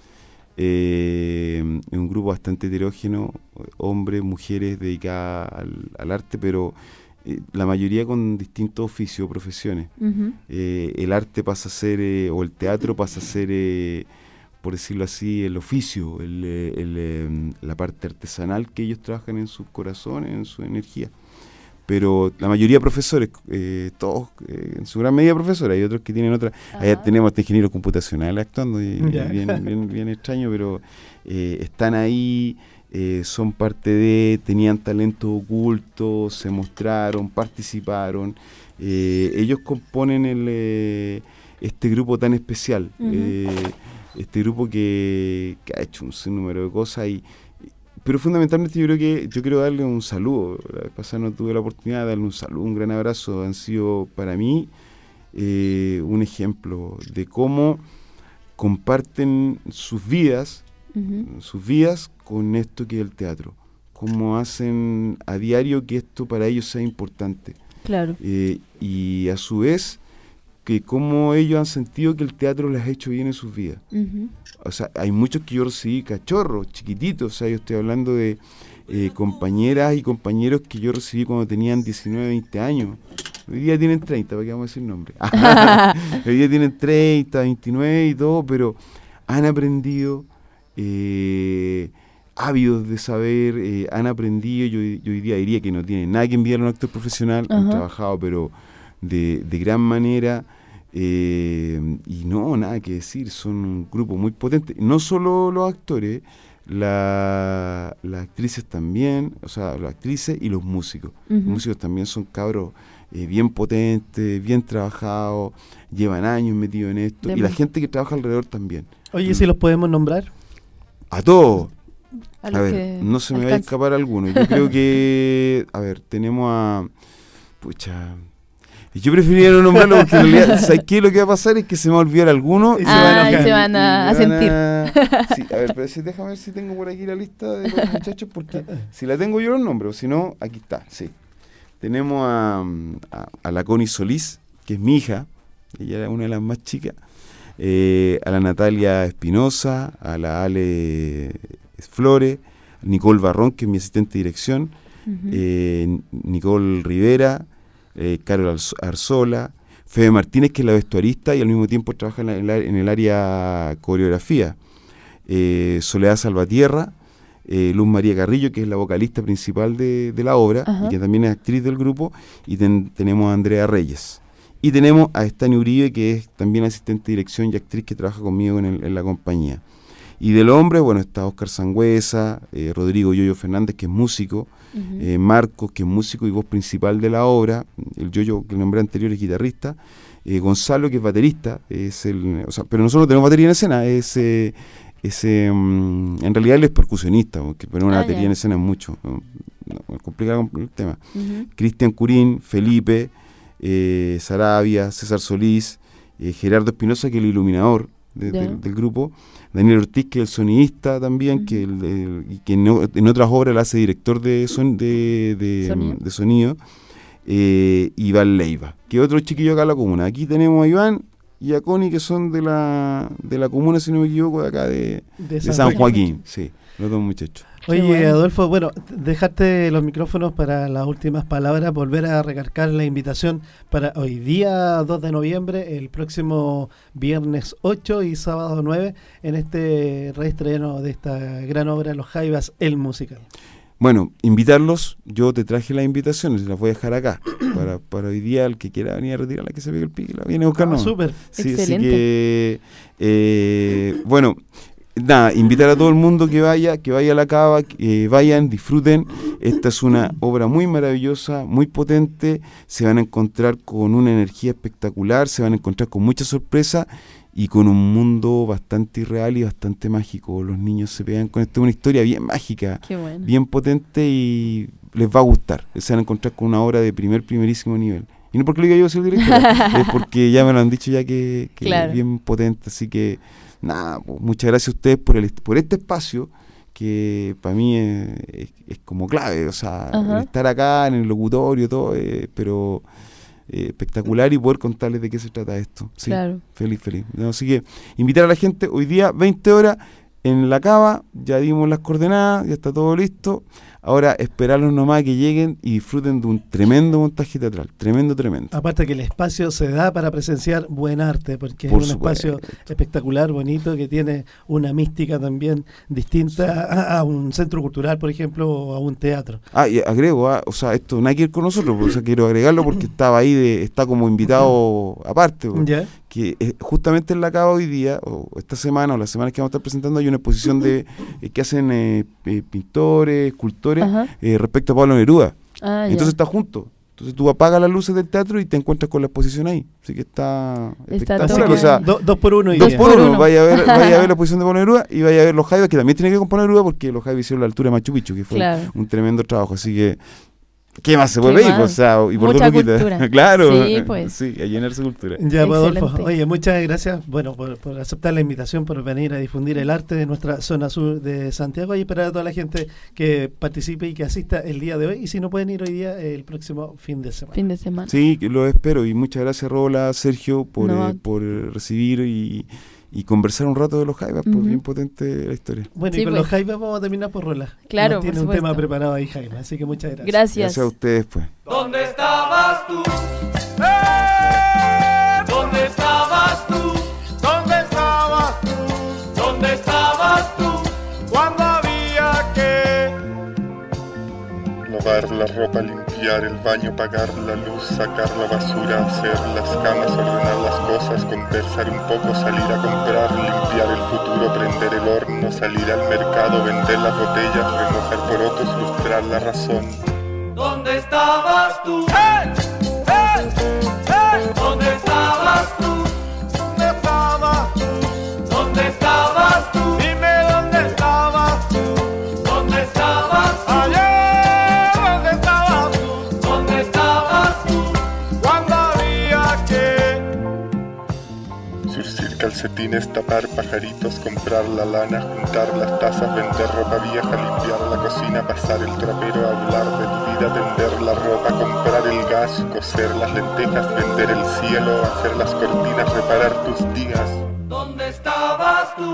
Eh, es un grupo bastante heterógeno, hombres, mujeres dedicadas al, al arte, pero eh, la mayoría con distintos oficios o profesiones. Ujú. Eh, el arte pasa a ser, eh, o el teatro pasa a ser, eh, por decirlo así, el oficio, el, eh, el, eh, la parte artesanal que ellos trabajan en sus corazones, en su energía. Pero la mayoría profesores, eh, todos, eh, en su gran medida profesores, hay otros que tienen otra. Allá tenemos hasta ingenieros computacionales actuando, y, y Ya. bien, bien, bien extraño, pero eh, están ahí, eh, son parte de, tenían talento oculto, se mostraron, participaron. Eh, ellos componen el, eh, este grupo tan especial, Ujú. eh, este grupo que, que ha hecho un sinnúmero de cosas y pero fundamentalmente yo creo que yo quiero darle un saludo. La vez pasada no tuve la oportunidad de darle un saludo, un gran abrazo. Han sido para mí eh, un ejemplo de cómo comparten sus vidas, Ujú. sus vidas con esto que es el teatro. Cómo hacen a diario que esto para ellos sea importante. Claro. Eh, y a su vez, que cómo ellos han sentido que el teatro les ha hecho bien en sus vidas. Ujú. O sea, hay muchos que yo recibí cachorros, chiquititos, o sea, yo estoy hablando de eh, compañeras y compañeros que yo recibí cuando tenían diecinueve, veinte años. Hoy día tienen treinta, ¿para qué vamos a decir nombre? Hoy día tienen treinta, veintinueve y todo, pero han aprendido, eh, ávidos de saber, eh, han aprendido, yo, yo hoy día diría que no tienen nada que enviar a un actor profesional, han Ajá. trabajado, pero de, de gran manera. Eh, y no, nada que decir, son un grupo muy potente. No solo los actores, la, las actrices también, o sea, las actrices y los músicos. Los Ujú. músicos también son cabros eh, bien potentes, bien trabajados, llevan años metidos en esto. De y la mu- gente que trabaja alrededor también. Oye, si los podemos nombrar. A todos. A A lo ver, que no se me va a alcance. escapar alguno. Yo creo que, a ver, tenemos a... Pucha... Yo preferiría no nombrarlo porque en realidad, ¿sabes qué? Lo que va a pasar es que se me va a olvidar alguno. Y y se van a Ah, y enojar. se van a, a y me van sentir. a- Sí, a ver, pero si, déjame ver si tengo por aquí la lista de los muchachos, porque si la tengo yo los nombro, si no, aquí está, sí. Tenemos a, a, a la Connie Solís, que es mi hija, ella era una de las más chicas, eh, a la Natalia Espinosa, a la Ale Flores, Nicole Barrón, que es mi asistente de dirección, Ujú. eh, Nicole Rivera, eh, Carol Arz- Arzola, Fede Martínez, que es la vestuarista y al mismo tiempo trabaja en, la- en la- en el área coreografía, eh, Soledad Salvatierra, eh, Luz María Carrillo, que es la vocalista principal de, de la obra Ajá. y que también es actriz del grupo, y ten- tenemos a Andrea Reyes. Y tenemos a Estani Uribe, que es también asistente de dirección y actriz que trabaja conmigo en, el- en la compañía. Y del hombre, bueno, está Oscar Sangüesa, eh, Rodrigo Yoyo Fernández, que es músico, Ujú. eh, Marcos, que es músico y voz principal de la obra, el Yoyo, que el nombré anterior, es guitarrista, eh, Gonzalo, que es baterista, es el, o sea, pero nosotros tenemos batería en escena, es, eh, es, eh, mm, en realidad él es percusionista, porque poner una Ah, batería ya. en escena es mucho, no, no, complica el tema. Ujú. Cristian Curín, Felipe, eh, Sarabia, César Solís, eh, Gerardo Espinosa, que es el iluminador de- Ya. del, del grupo, Daniel Ortiz, que es el sonidista también, Ujú. que, el, el- y que en, o- en otras obras la hace director de, son, de, de, Sonido. de sonido, eh, Iván Leiva, que es otro chiquillo acá en la comuna. Aquí tenemos a Iván y a Connie, que son de la, de la comuna, si no me equivoco, de acá de, De de San Joaquín. Joaquín, sí, los dos muchachos. Oye, Qué bueno. Adolfo, bueno, dejarte los micrófonos para las últimas palabras, volver a recargar la invitación para hoy día dos de noviembre, el próximo viernes ocho y sábado nueve, en este reestreno de esta gran obra, Los Jaivas, el musical. Bueno, invitarlos, yo te traje las invitaciones, las voy a dejar acá, para, para hoy día el que quiera venir a retirarla, que se pegue el pique, la viene a buscar, Ah, no. súper. Sí, así Excelente. que, eh, bueno, nada, invitar a todo el mundo que vaya, que vaya a la cava, que eh, vayan, disfruten. Esta es una obra muy maravillosa, muy potente, se van a encontrar con una energía espectacular, se van a encontrar con mucha sorpresa y con un mundo bastante irreal y bastante mágico. Los niños se pegan con esto, es una historia bien mágica, Qué bueno. bien potente y les va a gustar. Se van a encontrar con una obra de primer, primerísimo nivel. Y no porque lo diga yo, soy el director, es porque ya me lo han dicho ya que, que Claro. es bien potente. Así que, nada, pues, muchas gracias a ustedes por, el, por este espacio que para mí es, es- es como clave. O sea, Ajá. el estar acá en el locutorio, todo, eh, pero eh, espectacular y poder contarles de qué se trata esto. Sí, Claro. feliz, feliz. No, así que invitar a la gente hoy día, veinte horas, en la cava, ya dimos las coordenadas, ya está todo listo. Ahora esperarlos nomás que lleguen y disfruten de un tremendo montaje teatral, tremendo, tremendo. Aparte que el espacio se da para presenciar buen arte, porque Por es un supuesto. espacio espectacular, bonito, que tiene una mística también distinta a, a un centro cultural, por ejemplo, o a un teatro. Ah, y agrego, ah, o sea, esto no hay que ir con nosotros, o sea, quiero agregarlo porque estaba ahí, de, está como invitado aparte, pues, ¿Ya? que eh, justamente en la cava hoy día, o esta semana, o las semanas que vamos a estar presentando, hay una exposición de eh, que hacen eh, eh, pintores, escultores, Ajá. eh, respecto a Pablo Neruda. Ah, ya. Entonces está junto. Entonces tú apagas las luces del teatro y te encuentras con la exposición ahí. Así que está Está espectacular. todo O sea, ahí. Do- dos por uno y dos diez. por por uno. uno. Vaya a ver, vaya a ver la exposición de Pablo Neruda y vaya a ver los Jaivas, que también tiene que ver con Pablo Neruda, porque los Jaivas hicieron la altura de Machu Picchu, que fue Claro. un tremendo trabajo. Así que, ¿qué más se ¿Qué puede pedir? más? O sea, y por Mucha dos luquitas. cultura. Claro. Sí, pues. Sí, a llenarse de cultura. Ya, pues, Adolfo. Excelente. Oye, muchas gracias bueno, por, por aceptar la invitación, por venir a difundir el arte de nuestra zona sur de Santiago y esperar a toda la gente que participe y que asista el día de hoy. Y si no pueden ir hoy día, el próximo fin de semana. Fin de semana. Sí, que lo espero. Y muchas gracias, Rola, Sergio, por, No. eh, por recibir y, y conversar un rato de los Jaivas, pues Ujú. bien potente la historia. Bueno, Sí, y con pues. los Jaivas vamos a terminar por Rola. Claro, Nos tiene por un tema supuesto. preparado ahí, Jaime. Así que muchas gracias. Gracias. Gracias a ustedes, pues. ¿Dónde estabas tú? ¡Eh! ¿Dónde estabas tú? ¿Dónde estabas tú? ¿Dónde estabas tú? Cuando había que lavar la ropa, limpiar el baño, pagar la luz, sacar la basura, hacer las camas, ordenar las cosas, conversar un poco, salir a comprar, limpiar el futuro, prender el horno, salir al mercado, vender las botellas, remojar porotos, lustrar la razón. ¿Dónde estabas tú? ¡Hey! ¡Hey! ¡Hey! ¿Dónde estabas tú? ¿Dónde estabas tú? ¿Dónde estabas tú? Dime dónde estabas tú. ¿Dónde estabas tú? Ayer, ¿dónde estabas tú? ¿Dónde estabas tú? Cuando había que Surcir calcetines, tapar pajaritos, comprar la lana, juntar las tazas, vender ropa vieja, limpiar la cocina, pasar el trapero, hablar de tu vida, tender la ropa, comprar el gas, coser las lentejas, vender el cielo, hacer las cortinas, reparar tus días. ¿Dónde estabas tú?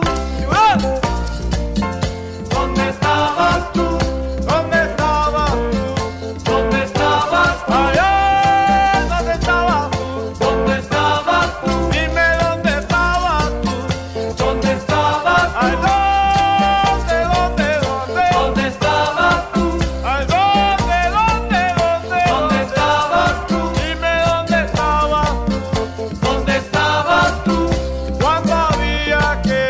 ¿Dónde estabas tú? ¿Dónde estabas tú? ¿Dónde estabas tú? Ayer, ¿dónde estabas tú? ¿Dónde estabas tú? Dime dónde estabas tú. ¿Dónde estabas tú? Ay, ¿dónde, dónde, dónde? ¿Dónde estabas tú? Ay, ¿dónde, dónde, dónde? ¿Dónde estabas tú? Dime dónde estabas tú. ¿Dónde estabas tú? Cuando había que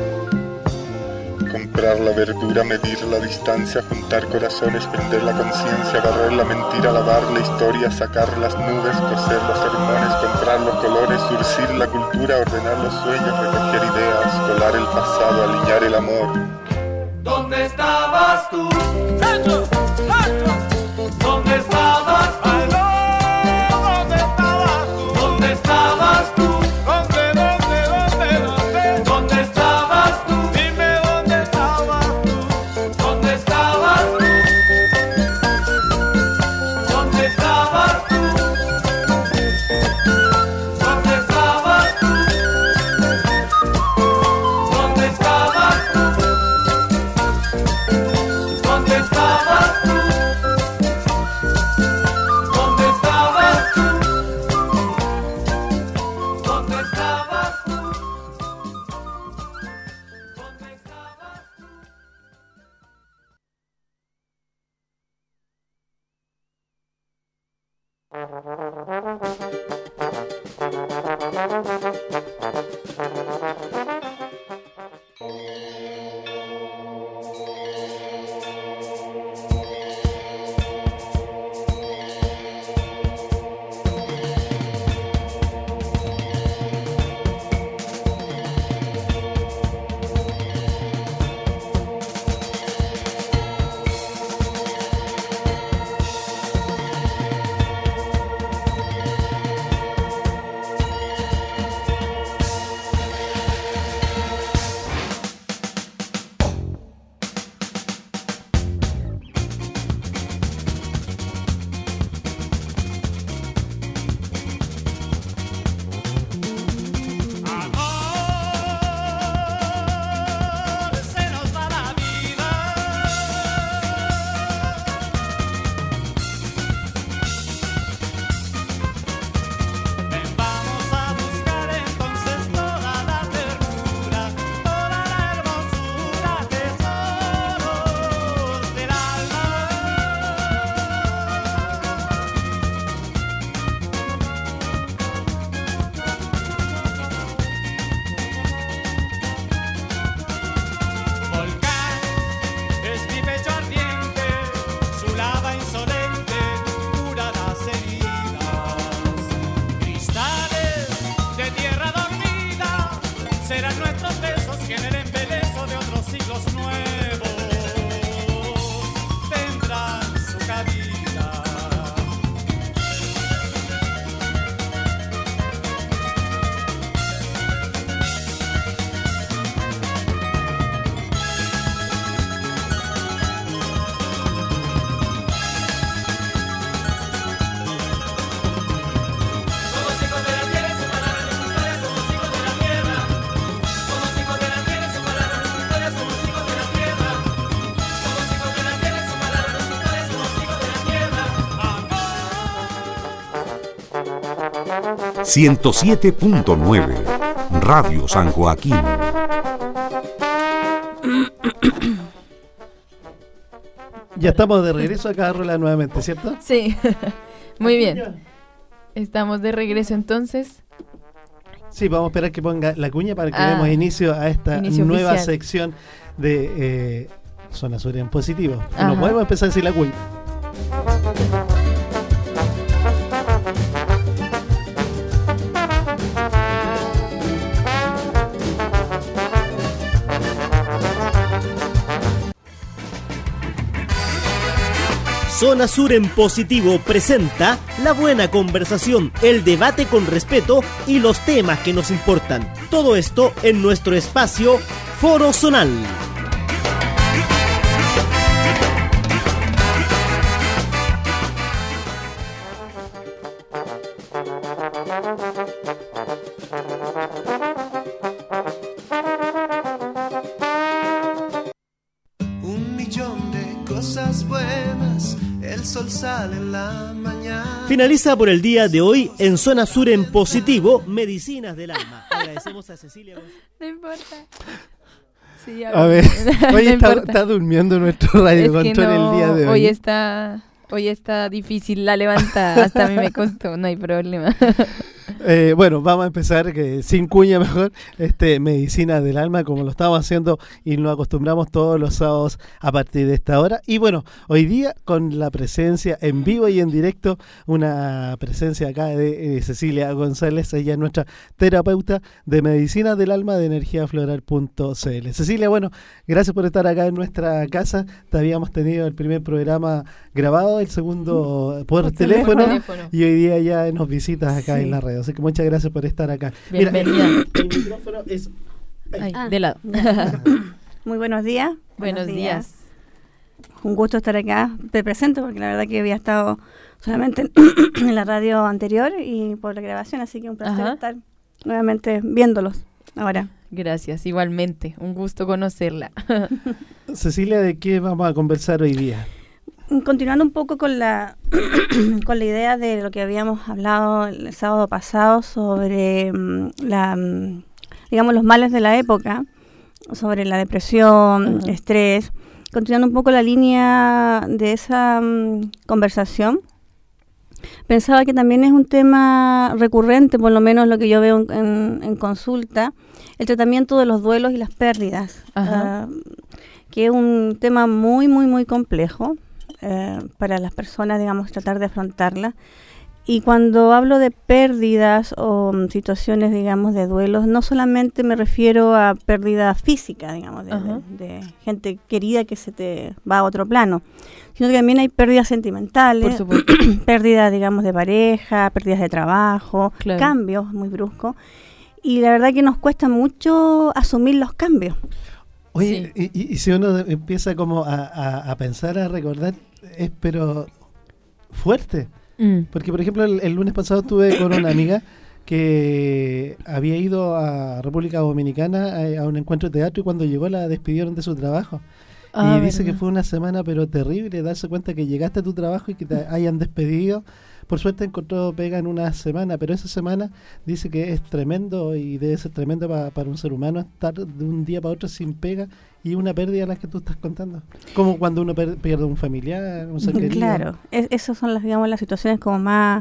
Comprar la verdura, medir la distancia, juntar corazones, prender la conciencia, barrer la mentira, lavar la historia, sacar las nubes, coser los sermones, comprar los colores, surcir la cultura, ordenar los sueños, recoger ideas, colar el pasado, alinear el amor. ¿Dónde estabas tú? ¡Sancho! ¡Sancho! ¿Dónde estabas tú? ¿Dónde estabas tú? ¿Dónde estabas tú? ¿Dónde, dónde, dónde, dónde? ¿Dónde estabas tú? Dime dónde estabas tú. ¿Dónde estabas tú? ¿Dónde estabas tú? ¿Dónde estabas tú? ¿Dónde estabas tú? ¿Dónde estabas tú? ¿Dónde estabas tú? ¿Dónde estabas tú? ¿Dónde estabas tú? ciento siete punto nueve, Radio San Joaquín. Ya estamos de regreso acá, Rola, nuevamente, ¿cierto? Sí, muy bien. Estamos de regreso entonces. Sí, vamos a esperar que ponga la cuña para que Ah, demos inicio a esta inicio nueva oficial. sección de eh, Zona Sur en Positivo. Ajá. No podemos empezar sin la cuña. Zona Sur en Positivo presenta la buena conversación, el debate con respeto y los temas que nos importan. Todo esto en nuestro espacio Foro Zonal. Un millón de cosas buenas, el sol sale en la mañana. Finaliza por el día de hoy en Zona Sur en Positivo, Medicinas del Alma. Agradecemos a Cecilia. No importa. Sí, A ver, no hoy está, importa. está durmiendo nuestro radio Es que control no, el día de hoy. Hoy está, hoy está difícil la levantada, hasta a mí me costó, no hay problema. Eh, bueno, vamos a empezar que sin cuña mejor, este Medicina del Alma, como lo estamos haciendo y nos acostumbramos todos los sábados a partir de esta hora. Y bueno, hoy día con la presencia en vivo y en directo, una presencia acá de eh, Cecilia González, ella es nuestra terapeuta de Medicina del Alma de energía floral punto c l. Cecilia, bueno, gracias por estar acá en nuestra casa. Te habíamos tenido el primer programa grabado, el segundo por, Por teléfono, teléfono. y hoy día ya nos visitas acá Sí. en la red. Así que muchas gracias por estar acá. Bienvenida. Mira, el micrófono es... Ay, Ah, de lado. ya. Muy buenos días. Buenos días. Un gusto estar acá de presente porque la verdad que había estado solamente en la radio anterior y por la grabación, así que un placer Ajá. estar nuevamente viéndolos ahora. Gracias, igualmente. Un gusto conocerla. Cecilia, ¿de qué vamos a conversar hoy día? Continuando un poco con la con la idea de lo que habíamos hablado el sábado pasado sobre mm, la mm, digamos los males de la época, sobre la depresión, Ajá. estrés, continuando un poco la línea de esa mm, conversación, pensaba que también es un tema recurrente, por lo menos lo que yo veo en, en- en consulta, el tratamiento de los duelos y las pérdidas, Ajá. ah, que es un tema muy, muy, muy complejo eh, para las personas, digamos, tratar de afrontarla. Y cuando hablo de pérdidas o mm, situaciones, digamos, de duelos, no solamente me refiero a pérdida física, digamos, de, Ajá. de- de gente querida que se te va a otro plano, sino que también hay pérdidas sentimentales, Por supuesto. pérdidas, digamos, de pareja, pérdidas de trabajo, Claro. cambios muy bruscos. Y la verdad que nos cuesta mucho asumir los cambios. Oye, y, y- y si uno empieza como a, a- a pensar, a recordar, es pero fuerte. Mm. Porque, por ejemplo, el, el lunes pasado estuve con una amiga que había ido a República Dominicana a, a un encuentro de teatro y cuando llegó la despidieron de su trabajo. Ah, y dice verdad. que fue una semana pero terrible darse cuenta que llegaste a tu trabajo y que te hayan despedido. Por suerte encontró pega en una semana, pero esa semana dice que es tremendo y debe ser tremendo pa- para un ser humano estar de un día para otro sin pega y una pérdida a la que tú estás contando. Como cuando uno per- pierde un familiar, un ser querido. Claro, es- esas son las, digamos, las situaciones como más,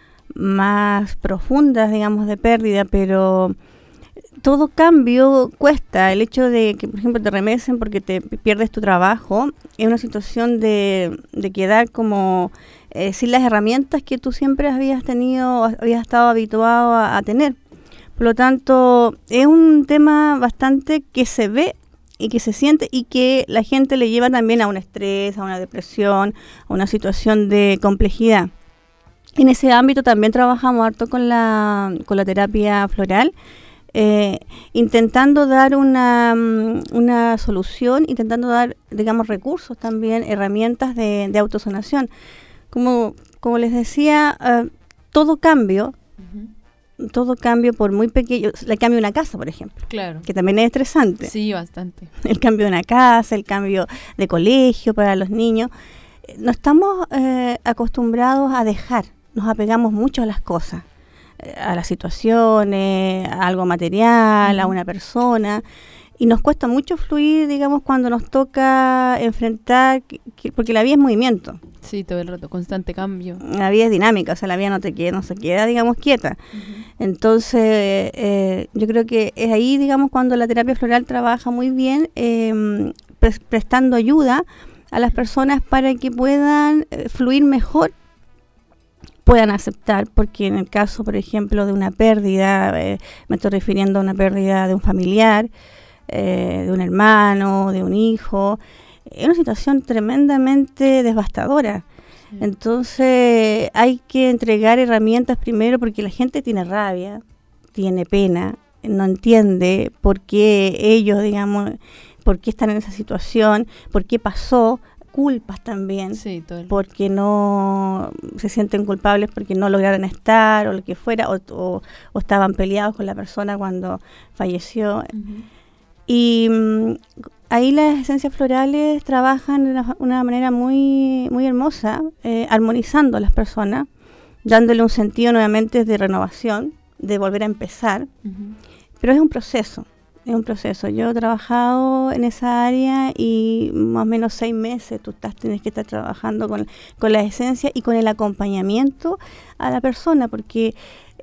más profundas, digamos, de pérdida, pero todo cambio cuesta. El hecho de que, por ejemplo, te remesen porque te pierdes tu trabajo es una situación de, de quedar como eh, sin las herramientas que tú siempre habías tenido, habías estado habituado a, a tener. Por lo tanto, es un tema bastante que se ve y que se siente y que la gente le lleva también a un estrés, a una depresión, a una situación de complejidad. En ese ámbito también trabajamos harto con la, con la terapia floral, eh, intentando dar una, mm, una solución, intentando dar, digamos, recursos también, herramientas de, de autosanación. Como, como les decía, eh, todo cambio, Ujú. todo cambio por muy pequeño, el cambio de una casa, por ejemplo, Claro. que también es estresante. Sí, bastante. El cambio de una casa, el cambio de colegio para los niños. Eh, No estamos eh, acostumbrados a dejar, nos apegamos mucho a las cosas. a las situaciones, a algo material, a una persona. Y nos cuesta mucho fluir, digamos, cuando nos toca enfrentar, que, que, porque la vida es movimiento. Sí, todo el rato, constante cambio. La vida es dinámica, o sea, la vida no te queda, no se queda, digamos, quieta. Uh-huh. Entonces, eh, yo creo que es ahí, digamos, cuando la terapia floral trabaja muy bien, eh, pre- prestando ayuda a las personas para que puedan eh, fluir mejor, puedan aceptar, porque en el caso, por ejemplo, de una pérdida, eh, me estoy refiriendo a una pérdida de un familiar, eh, de un hermano, de un hijo, es una situación tremendamente devastadora. Sí. Entonces hay que entregar herramientas primero, porque la gente tiene rabia, tiene pena, no entiende por qué ellos, digamos, por qué están en esa situación, por qué pasó, culpas también, sí, todo el... porque no se sienten culpables porque no lograron estar o lo que fuera, o, o, o estaban peleados con la persona cuando falleció. Uh-huh. Y um, ahí las esencias florales trabajan de una, una manera muy, muy hermosa, eh, armonizando a las personas, dándole un sentido nuevamente de renovación, de volver a empezar, uh-huh. Pero es un proceso. Es un proceso. Yo he trabajado en esa área y más o menos seis meses tú estás, tienes que estar trabajando con, con la esencia y con el acompañamiento a la persona, porque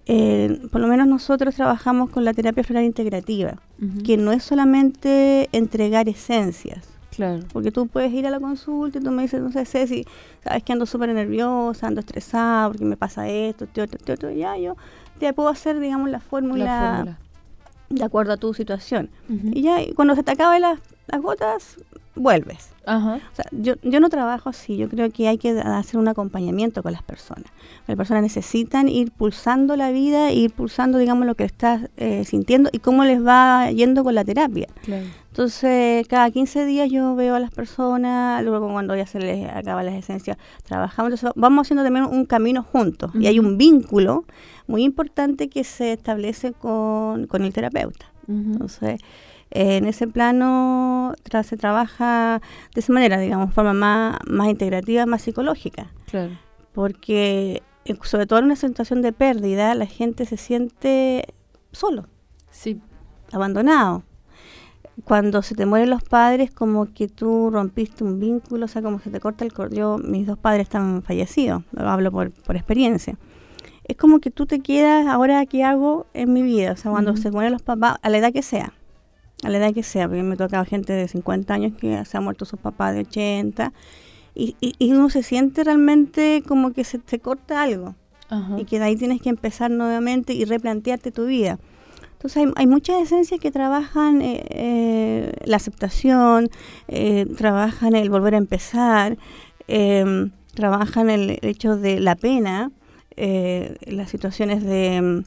eh, por lo menos nosotros trabajamos con la terapia floral integrativa, uh-huh. que no es solamente entregar esencias. Claro. Porque tú puedes ir a la consulta y tú me dices, no sé, Ceci, sabes que ando súper nerviosa, ando estresada porque me pasa esto, esto, esto, esto, ya yo te puedo hacer, digamos, la fórmula... La fórmula. De acuerdo a tu situación. Uh-huh. Y ya cuando se te acaben las, las gotas, vuelves. Uh-huh. O sea, yo, yo no trabajo así. Yo creo que hay que hacer un acompañamiento con las personas. Las personas necesitan ir pulsando la vida, ir pulsando, digamos, lo que estás eh, sintiendo y cómo les va yendo con la terapia. Claro. Entonces, cada quince días yo veo a las personas, luego cuando ya se les acaban las esencias, trabajamos. Entonces, vamos haciendo también un camino juntos. Uh-huh. Y hay un vínculo muy importante que se establece con, con el terapeuta. Uh-huh. Entonces, eh, en ese plano tra- se trabaja de esa manera, digamos, forma más, más integrativa, más psicológica. Claro. Porque, eh, sobre todo en una situación de pérdida, la gente se siente solo. Sí. Abandonado. Cuando se te mueren los padres, como que tú rompiste un vínculo, o sea, como se te corta el cordón. Yo, mis dos padres están fallecidos, lo hablo por, por experiencia. Es como que tú te quedas, ahora, ¿qué hago en mi vida? O sea, cuando uh-huh. se mueren los papás, a la edad que sea, a la edad que sea, porque me ha tocado gente de cincuenta años que se ha muerto sus papás de ochenta, y, y, y uno se siente realmente como que se te corta algo, uh-huh. y que de ahí tienes que empezar nuevamente y replantearte tu vida. Entonces hay, hay muchas esencias que trabajan eh, eh, la aceptación, eh, trabajan el volver a empezar, eh, trabajan el hecho de la pena, eh, las situaciones de,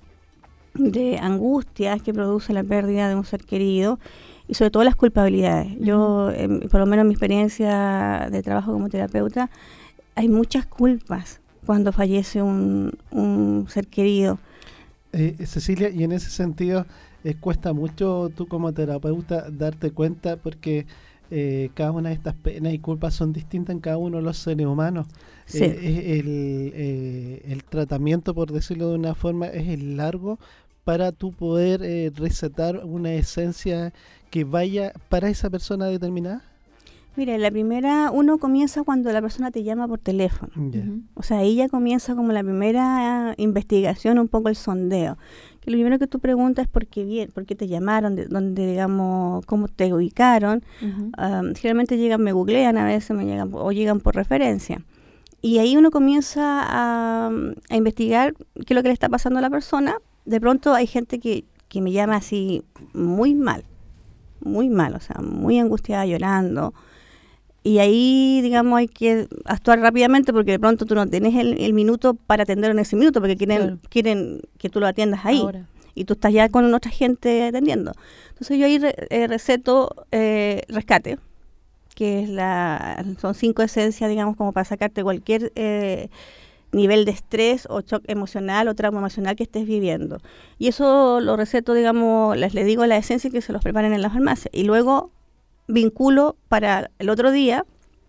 de angustias que produce la pérdida de un ser querido y sobre todo las culpabilidades. Uh-huh. Yo, eh, por lo menos en mi experiencia de trabajo como terapeuta, hay muchas culpas cuando fallece un, un ser querido. Eh, Cecilia, y en ese sentido eh, cuesta mucho tú como terapeuta darte cuenta porque eh, cada una de estas penas y culpas son distintas en cada uno de los seres humanos. Sí. Eh, el, eh, el tratamiento, por decirlo de una forma, es el largo para tú poder eh, recetar una esencia que vaya para esa persona determinada. Mira, la primera, uno comienza cuando la persona te llama por teléfono. Yeah. Uh-huh. O sea, ella comienza como la primera investigación, un poco el sondeo. Que lo primero que tú preguntas es por qué, bien, por qué te llamaron, de, dónde, digamos, cómo te ubicaron. Uh-huh. Um, generalmente llegan, me googlean, a veces me llegan o llegan por referencia. Y ahí uno comienza a, a investigar qué es lo que le está pasando a la persona. De pronto hay gente que, que me llama así muy mal, muy mal, o sea, muy angustiada, llorando. Y ahí, digamos, hay que actuar rápidamente porque de pronto tú no tienes el, el minuto para atender en ese minuto porque quieren claro. quieren que tú lo atiendas ahí. Ahora. Y tú estás ya con otra gente atendiendo. Entonces yo ahí re, eh, receto eh, rescate, que es la son cinco esencias, digamos, como para sacarte cualquier eh, nivel de estrés o shock emocional o trauma emocional que estés viviendo. Y eso lo receto, digamos, les le digo a la esencia que se los preparen en la farmacia. Y luego vinculo para el otro día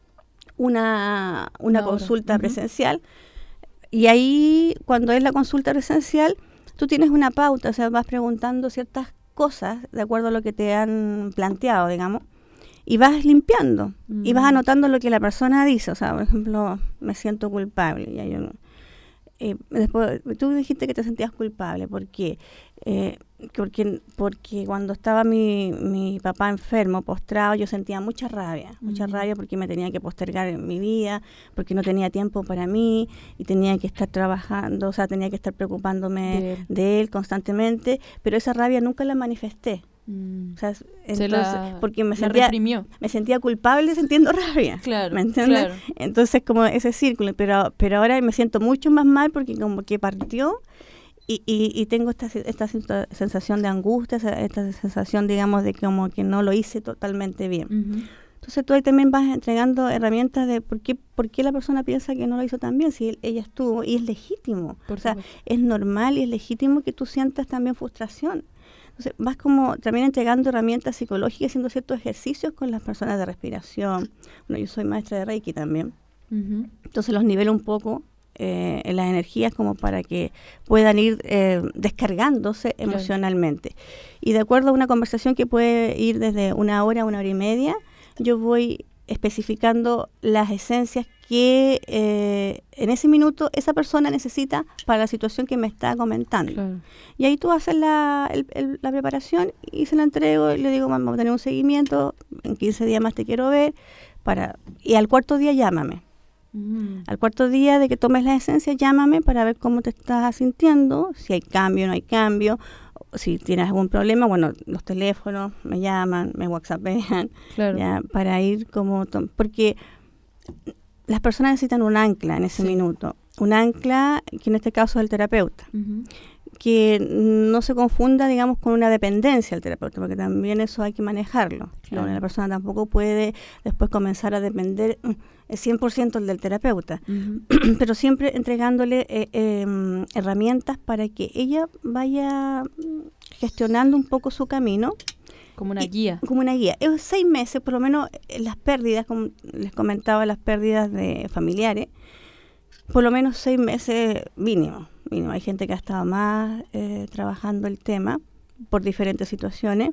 una, una consulta uh-huh. presencial y ahí cuando es la consulta presencial tú tienes una pauta, o sea, vas preguntando ciertas cosas de acuerdo a lo que te han planteado, digamos, y vas limpiando, mm. y vas anotando lo que la persona dice. O sea, por ejemplo, me siento culpable, ya yo no... Eh, después, tú dijiste que te sentías culpable, ¿por qué? Eh, porque, porque cuando estaba mi, mi papá enfermo, postrado, yo sentía mucha rabia, uh-huh. mucha rabia porque me tenía que postergar en mi vida, porque no tenía tiempo para mí y tenía que estar trabajando, o sea, tenía que estar preocupándome de él, de él constantemente, pero esa rabia nunca la manifesté. Mm. O sea, entonces, la, porque me sentía, reprimió. me sentía culpable sintiendo rabia. Claro, ¿me entiendes? Claro. Entonces, como ese círculo, pero pero ahora me siento mucho más mal porque como que partió y, y, y tengo esta, esta sensación de angustia, esta sensación, digamos, de como que no lo hice totalmente bien. Uh-huh. Entonces tú ahí también vas entregando herramientas de por qué, por qué la persona piensa que no lo hizo tan bien, si él, ella estuvo, y es legítimo. Por o sea, supuesto. Es normal y es legítimo que tú sientas también frustración. Entonces vas como también entregando herramientas psicológicas, haciendo ciertos ejercicios con las personas de respiración. Bueno, yo soy maestra de Reiki también. Uh-huh. Entonces los nivelo un poco eh, en las energías como para que puedan ir eh, descargándose claro. emocionalmente. Y de acuerdo a una conversación que puede ir desde una hora a una hora y media, yo voy especificando las esencias que eh, en ese minuto esa persona necesita para la situación que me está comentando. Claro. Y ahí tú haces la, el, el, la preparación y se la entrego y le digo, vamos a tener un seguimiento, en quince días más te quiero ver, para y al cuarto día llámame. Mm. Al cuarto día de que tomes la esencia, llámame para ver cómo te estás sintiendo, si hay cambio o no hay cambio. Si tienes algún problema, bueno, los teléfonos me llaman, me whatsappean, claro. ya, para ir como... To- porque las personas necesitan un ancla en ese sí. minuto. Un ancla, que en este caso es el terapeuta. Uh-huh. Que no se confunda, digamos, con una dependencia del terapeuta, porque también eso hay que manejarlo. Claro. ¿no? La persona tampoco puede después comenzar a depender el cien por ciento del terapeuta, uh-huh. pero siempre entregándole eh, eh, herramientas para que ella vaya gestionando un poco su camino. Como una y, guía. Como una guía. Es seis meses, por lo menos, las pérdidas, como les comentaba, las pérdidas de familiares, por lo menos seis meses mínimo. mínimo. Hay gente que ha estado más eh, trabajando el tema por diferentes situaciones.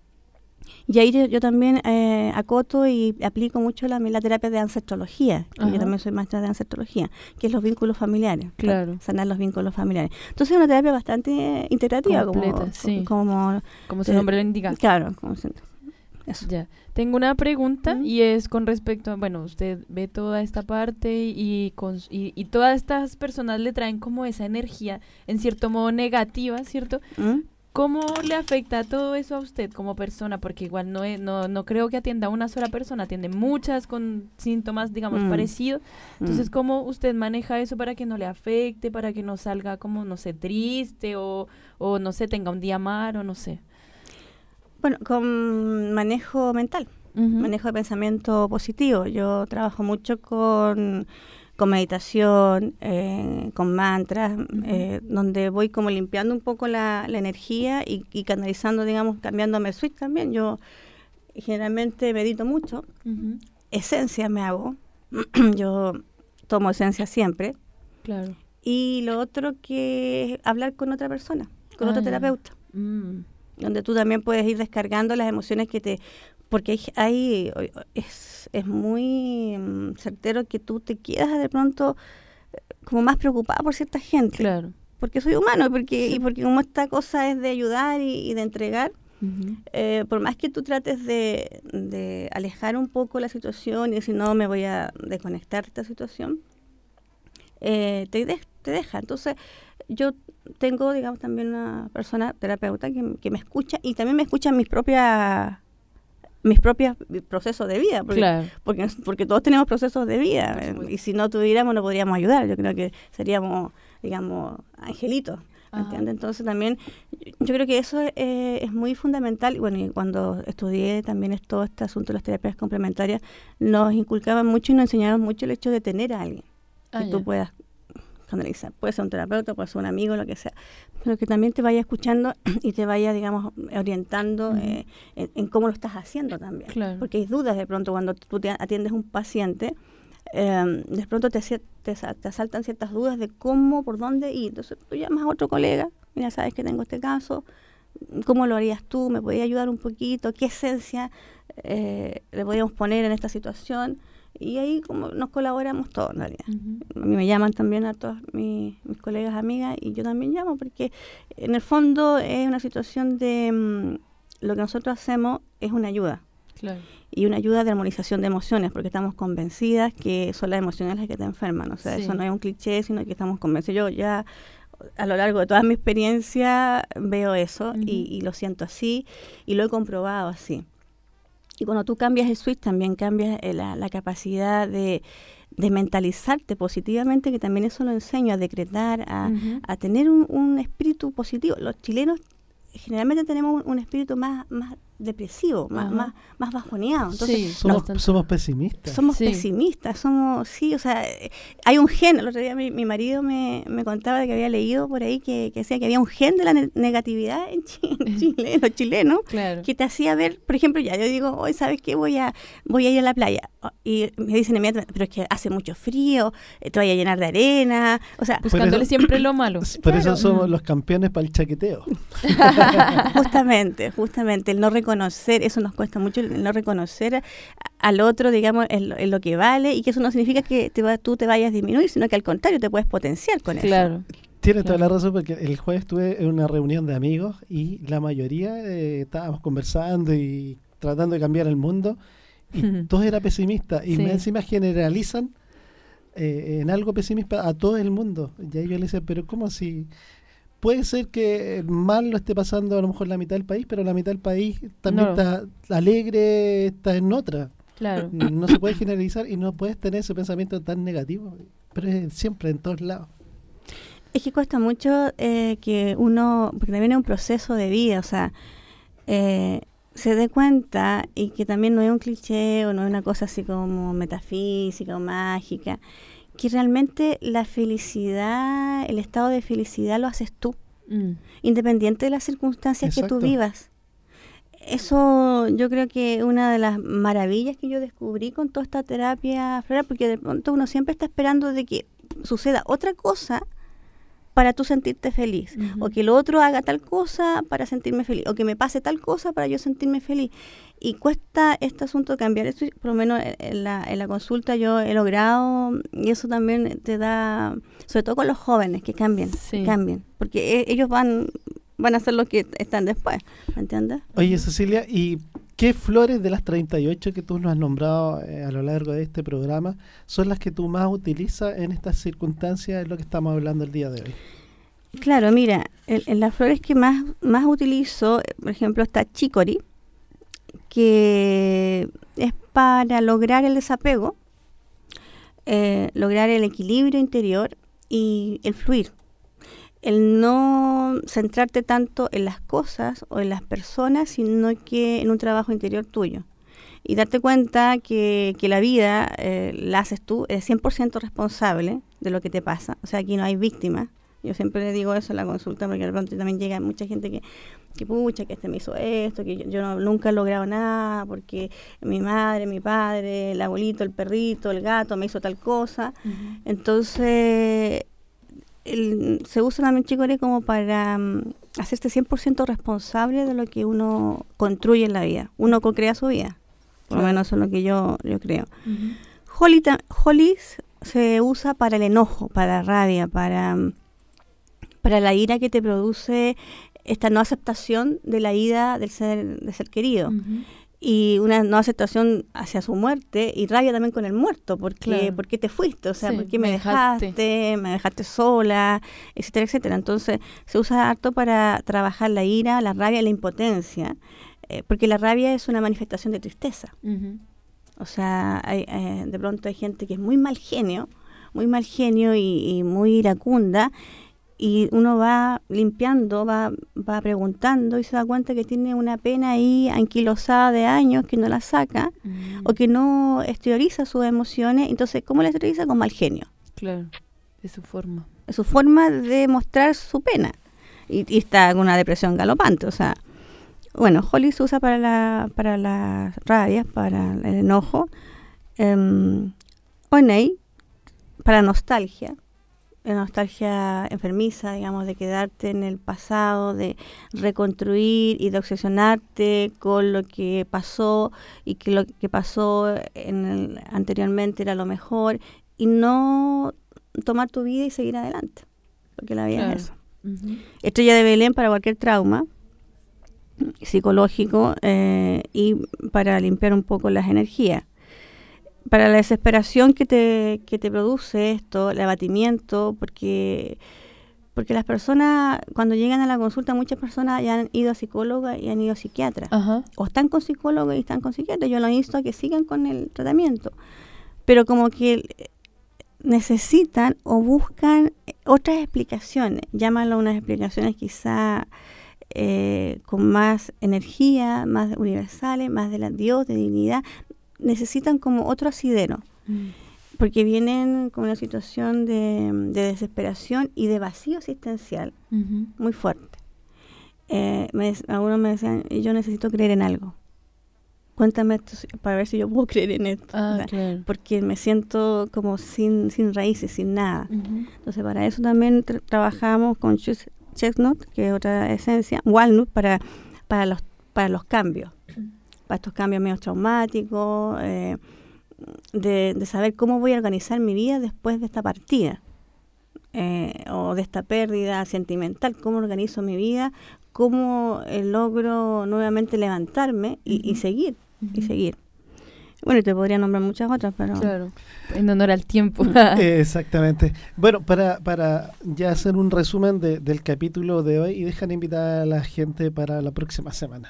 Y ahí yo, yo también eh, acoto y aplico mucho la, la terapia de ancestrología, que yo también soy maestra de ancestrología, que es los vínculos familiares. Claro. Sanar los vínculos familiares. Entonces es una terapia bastante eh, integrativa. Completa, como, sí. Como, como su nombre lo indica. Claro. Como se, eso. Ya. Tengo una pregunta uh-huh. y es con respecto a, bueno, usted ve toda esta parte y, con, y, y todas estas personas le traen como esa energía, en cierto modo negativa, ¿cierto? Uh-huh. ¿Cómo le afecta todo eso a usted como persona? Porque igual no es, no, no creo que atienda a una sola persona, atiende muchas con síntomas, digamos, mm. parecidos. Entonces, mm. ¿cómo usted maneja eso para que no le afecte, para que no salga como, no sé, triste o, o no sé, tenga un día malo, no sé? Bueno, con manejo mental, uh-huh. manejo de pensamiento positivo. Yo trabajo mucho con... con meditación, eh, con mantras, uh-huh. eh, donde voy como limpiando un poco la, la energía y, y canalizando, digamos, cambiándome el switch también. Yo generalmente medito mucho, uh-huh. esencia me hago, yo tomo esencia siempre. Claro. Y lo otro que es hablar con otra persona, con ah, otro terapeuta, mm. donde tú también puedes ir descargando las emociones que te... Porque hay, hay es, es muy um, certero que tú te quedas de pronto eh, como más preocupada por cierta gente. Claro. Porque soy humano porque, sí. y porque como esta cosa es de ayudar y, y de entregar, uh-huh. eh, por más que tú trates de, de alejar un poco la situación y decir, no, me voy a desconectar de esta situación, eh, te, de, te deja. Entonces, yo tengo, digamos, también una persona terapeuta que, que me escucha y también me escucha mis propias... mis propios procesos de vida, porque, claro. porque, porque todos tenemos procesos de vida, eh, y si no tuviéramos no podríamos ayudar, yo creo que seríamos, digamos, angelitos, ¿entiendes? Entonces también, yo creo que eso eh, es muy fundamental, y bueno, y cuando estudié también es todo este asunto de las terapias complementarias, nos inculcaban mucho y nos enseñaban mucho el hecho de tener a alguien, ah, que ya. tú puedas canalizar, puede ser un terapeuta, puede ser un amigo, lo que sea, pero que también te vaya escuchando y te vaya, digamos, orientando uh-huh. eh, en, en cómo lo estás haciendo también. Claro. Porque hay dudas de pronto cuando tú te atiendes a un paciente, eh, de pronto te, te, te asaltan ciertas dudas de cómo, por dónde ir. Entonces tú llamas a otro colega, mira, sabes que tengo este caso, ¿cómo lo harías tú? ¿Me podías ayudar un poquito? ¿Qué esencia eh, le podíamos poner en esta situación? Y ahí como nos colaboramos todos en realidad. Uh-huh. A mí me llaman también a todos mis, mis colegas, amigas, y yo también llamo porque en el fondo es una situación de um, lo que nosotros hacemos es una ayuda. Claro. Y una ayuda de armonización de emociones, porque estamos convencidas que son las emociones las que te enferman. O sea, sí. Eso no es un cliché, sino que estamos convencidos. Yo ya a lo largo de toda mi experiencia veo eso uh-huh. y, y lo siento así y lo he comprobado así. Y cuando tú cambias el switch, también cambias eh, la, la capacidad de, de mentalizarte positivamente, que también eso lo enseño, a decretar, a, uh-huh. a tener un, un espíritu positivo. Los chilenos generalmente tenemos un, un espíritu más, más depresivo, más, uh-huh. más, más bajoneado. Entonces, sí, somos, nos, somos pesimistas. Somos sí. pesimistas, somos, sí, o sea, hay un gen. El otro día mi, mi marido me, me contaba de que había leído por ahí que, que decía que había un gen de la ne- negatividad en, Ch- en Chile, en los chilenos, claro. que te hacía ver, por ejemplo, ya yo digo, hoy sabes qué, voy a voy a ir a la playa, y me dicen inmediatamente, pero es que hace mucho frío, te vaya a llenar de arena, o sea, buscándole eso, siempre lo malo. Por claro. eso somos los campeones para el chaqueteo. justamente, justamente, el no reconocer, eso nos cuesta mucho, el no reconocer a, al otro, digamos, en lo, en lo que vale, y que eso no significa que te va, tú te vayas a disminuir, sino que al contrario, te puedes potenciar con claro. eso. Tienes claro. toda la razón, porque el jueves estuve en una reunión de amigos y la mayoría eh, estábamos conversando y tratando de cambiar el mundo, y uh-huh. todo era pesimista, y sí. me encima generalizan eh, en algo pesimista a todo el mundo. Y ahí yo le decía, pero ¿cómo si...? Puede ser que mal lo esté pasando a lo mejor la mitad del país, pero la mitad del país también no. está alegre, está en otra. Claro. No se puede generalizar y no puedes tener ese pensamiento tan negativo, pero es siempre en todos lados. Es que cuesta mucho eh, que uno, porque también es un proceso de vida, o sea, eh, se dé cuenta, y que también no es un cliché o no es una cosa así como metafísica o mágica, que realmente la felicidad, el estado de felicidad lo haces tú, mm. independiente de las circunstancias Exacto. que tú vivas. Eso yo creo que una de las maravillas que yo descubrí con toda esta terapia floral, porque de pronto uno siempre está esperando de que suceda otra cosa para tú sentirte feliz, uh-huh. o que el otro haga tal cosa para sentirme feliz, o que me pase tal cosa para yo sentirme feliz. Y cuesta este asunto de cambiar eso, por lo menos en la, en la consulta yo he logrado, y eso también te da, sobre todo con los jóvenes, que cambien, sí. que cambien, porque e- ellos van van a ser los que están después, ¿me entiendes? Oye, Cecilia, ¿y qué flores de las treinta y ocho que tú nos has nombrado eh, a lo largo de este programa son las que tú más utilizas en estas circunstancias, en lo que estamos hablando el día de hoy? Claro, mira, en, en las flores que más, más utilizo, por ejemplo, está chicory, que es para lograr el desapego, eh, lograr el equilibrio interior y el fluir. El no centrarte tanto en las cosas o en las personas, sino que en un trabajo interior tuyo. Y darte cuenta que, que la vida eh, la haces tú, eres cien por ciento responsable de lo que te pasa. O sea, aquí no hay víctima. Yo siempre le digo eso en la consulta, porque de pronto también llega mucha gente que, que pucha, que este me hizo esto, que yo, yo no, nunca he logrado nada, porque mi madre, mi padre, el abuelito, el perrito, el gato me hizo tal cosa. Uh-huh. Entonces... El, se usa también chicory como para um, hacerte cien por ciento responsable de lo que uno construye en la vida. Uno co-crea su vida. Por lo claro. menos eso es lo que yo, yo creo. Uh-huh. Holly, ta- Holly se usa para el enojo, para la rabia, para, para la ira que te produce esta no aceptación de la ida del ser, del ser querido. Uh-huh. Y una no aceptación hacia su muerte, y rabia también con el muerto, porque claro. ¿por qué te fuiste? O sea, sí, ¿por qué me, me dejaste? dejaste? Me dejaste sola, etcétera, etcétera. Entonces, se usa harto para trabajar la ira, la rabia y la impotencia, eh, porque la rabia es una manifestación de tristeza. Uh-huh. O sea, hay, eh, de pronto hay gente que es muy mal genio, muy mal genio y, y muy iracunda, y uno va limpiando, va va preguntando y se da cuenta que tiene una pena ahí anquilosada de años que no la saca, mm. o que no exterioriza sus emociones. Entonces, ¿cómo la exterioriza? Con mal genio. Claro, es su forma. Es su forma de mostrar su pena. Y, y está con una depresión galopante. O sea, bueno, Holly se usa para la para las rabias, para el enojo. Um, Oney, para nostalgia. nostalgia enfermiza, digamos, de quedarte en el pasado, de reconstruir y de obsesionarte con lo que pasó y que lo que pasó en el, anteriormente era lo mejor, y no tomar tu vida y seguir adelante, porque la vida Claro. es eso. Ujú. Estrella de Belén para cualquier trauma psicológico eh, y para limpiar un poco las energías. Para la desesperación que te, que te produce esto, el abatimiento, porque porque las personas, cuando llegan a la consulta, muchas personas ya han ido a psicóloga y han ido a psiquiatra, Ajá. o están con psicólogo y están con psiquiatra. Yo los insto a que sigan con el tratamiento, pero como que necesitan o buscan otras explicaciones, llámalo unas explicaciones quizá eh, con más energía, más universales, más de la Dios, de dignidad. Necesitan como otro asidero, Mm. porque vienen con una situación de, de desesperación y de vacío existencial Ujú. muy fuerte. Eh, me, dec- algunos me decían, yo necesito creer en algo. Cuéntame esto si- para ver si yo puedo creer en esto. Ah, O sea, claro. porque me siento como sin, sin raíces, sin nada. Ujú. Entonces, para eso también tra- trabajamos con chus- chestnut, que es otra esencia, walnut, para, para, los, para los cambios, para estos cambios medio traumáticos, eh, de, de saber cómo voy a organizar mi vida después de esta partida, eh, o de esta pérdida sentimental, cómo organizo mi vida, cómo eh, logro nuevamente levantarme y, y Ujú. seguir, y Ujú. seguir. Bueno, y te podría nombrar muchas otras, pero... Claro. En honor al tiempo. Eh, Exactamente. Bueno, para, para ya hacer un resumen de- del capítulo de hoy y dejar invitar a la gente para la próxima semana.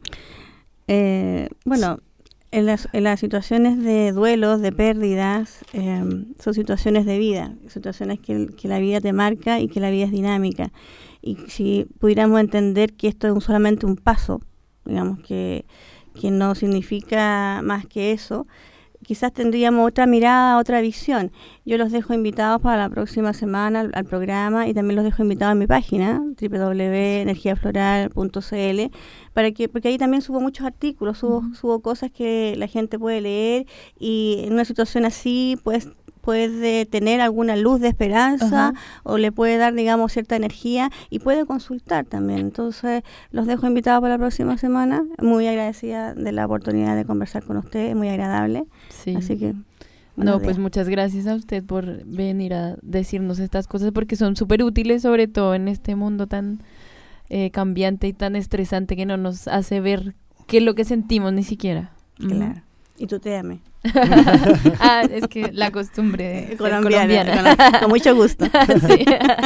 Eh, bueno, en las, en las situaciones de duelos, de pérdidas, eh, son situaciones de vida, situaciones que, el- que la vida te marca y que la vida es dinámica. Y si pudiéramos entender que esto es un- solamente un paso, digamos que, que no significa más que eso, quizás tendríamos otra mirada, otra visión. Yo los dejo invitados para la próxima semana al, al programa, y también los dejo invitados en mi página, doble u doble u doble u punto energía floral punto c l, para que, porque ahí también subo muchos artículos, subo, Ujú. subo cosas que la gente puede leer, y en una situación así pues puede tener alguna luz de esperanza, Ajá. o le puede dar, digamos, cierta energía, y puede consultar también. Entonces, los dejo invitados para la próxima semana. Muy agradecida de la oportunidad de conversar con ustedes, muy agradable. Sí. Así que, No, buenos pues días. muchas gracias a usted por venir a decirnos estas cosas, porque son súper útiles, sobre todo en este mundo tan eh, cambiante y tan estresante, que no nos hace ver qué es lo que sentimos ni siquiera. Ujú. Claro. Y tú te ames. Ah, es que la costumbre de ser Colombiana, colombiana. con, con mucho gusto. Sí.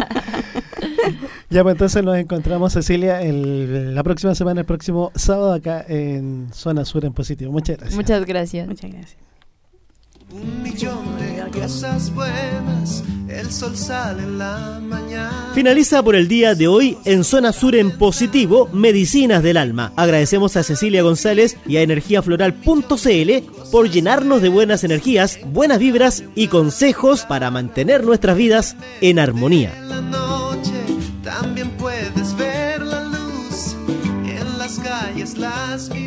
Ya, pues entonces nos encontramos, Cecilia, el- la próxima semana, el próximo sábado, acá en Zona Sur en Positivo. Muchas gracias. Muchas gracias. Muchas gracias. Un millón de cosas buenas, el sol sale en la mañana. Finaliza por el día de hoy en Zona Sur en Positivo, Medicinas del Alma. Agradecemos a Cecilia González y a energía floral punto c l por llenarnos de buenas energías, buenas vibras y consejos para mantener nuestras vidas en armonía. En la noche también puedes ver la luz en las calles, las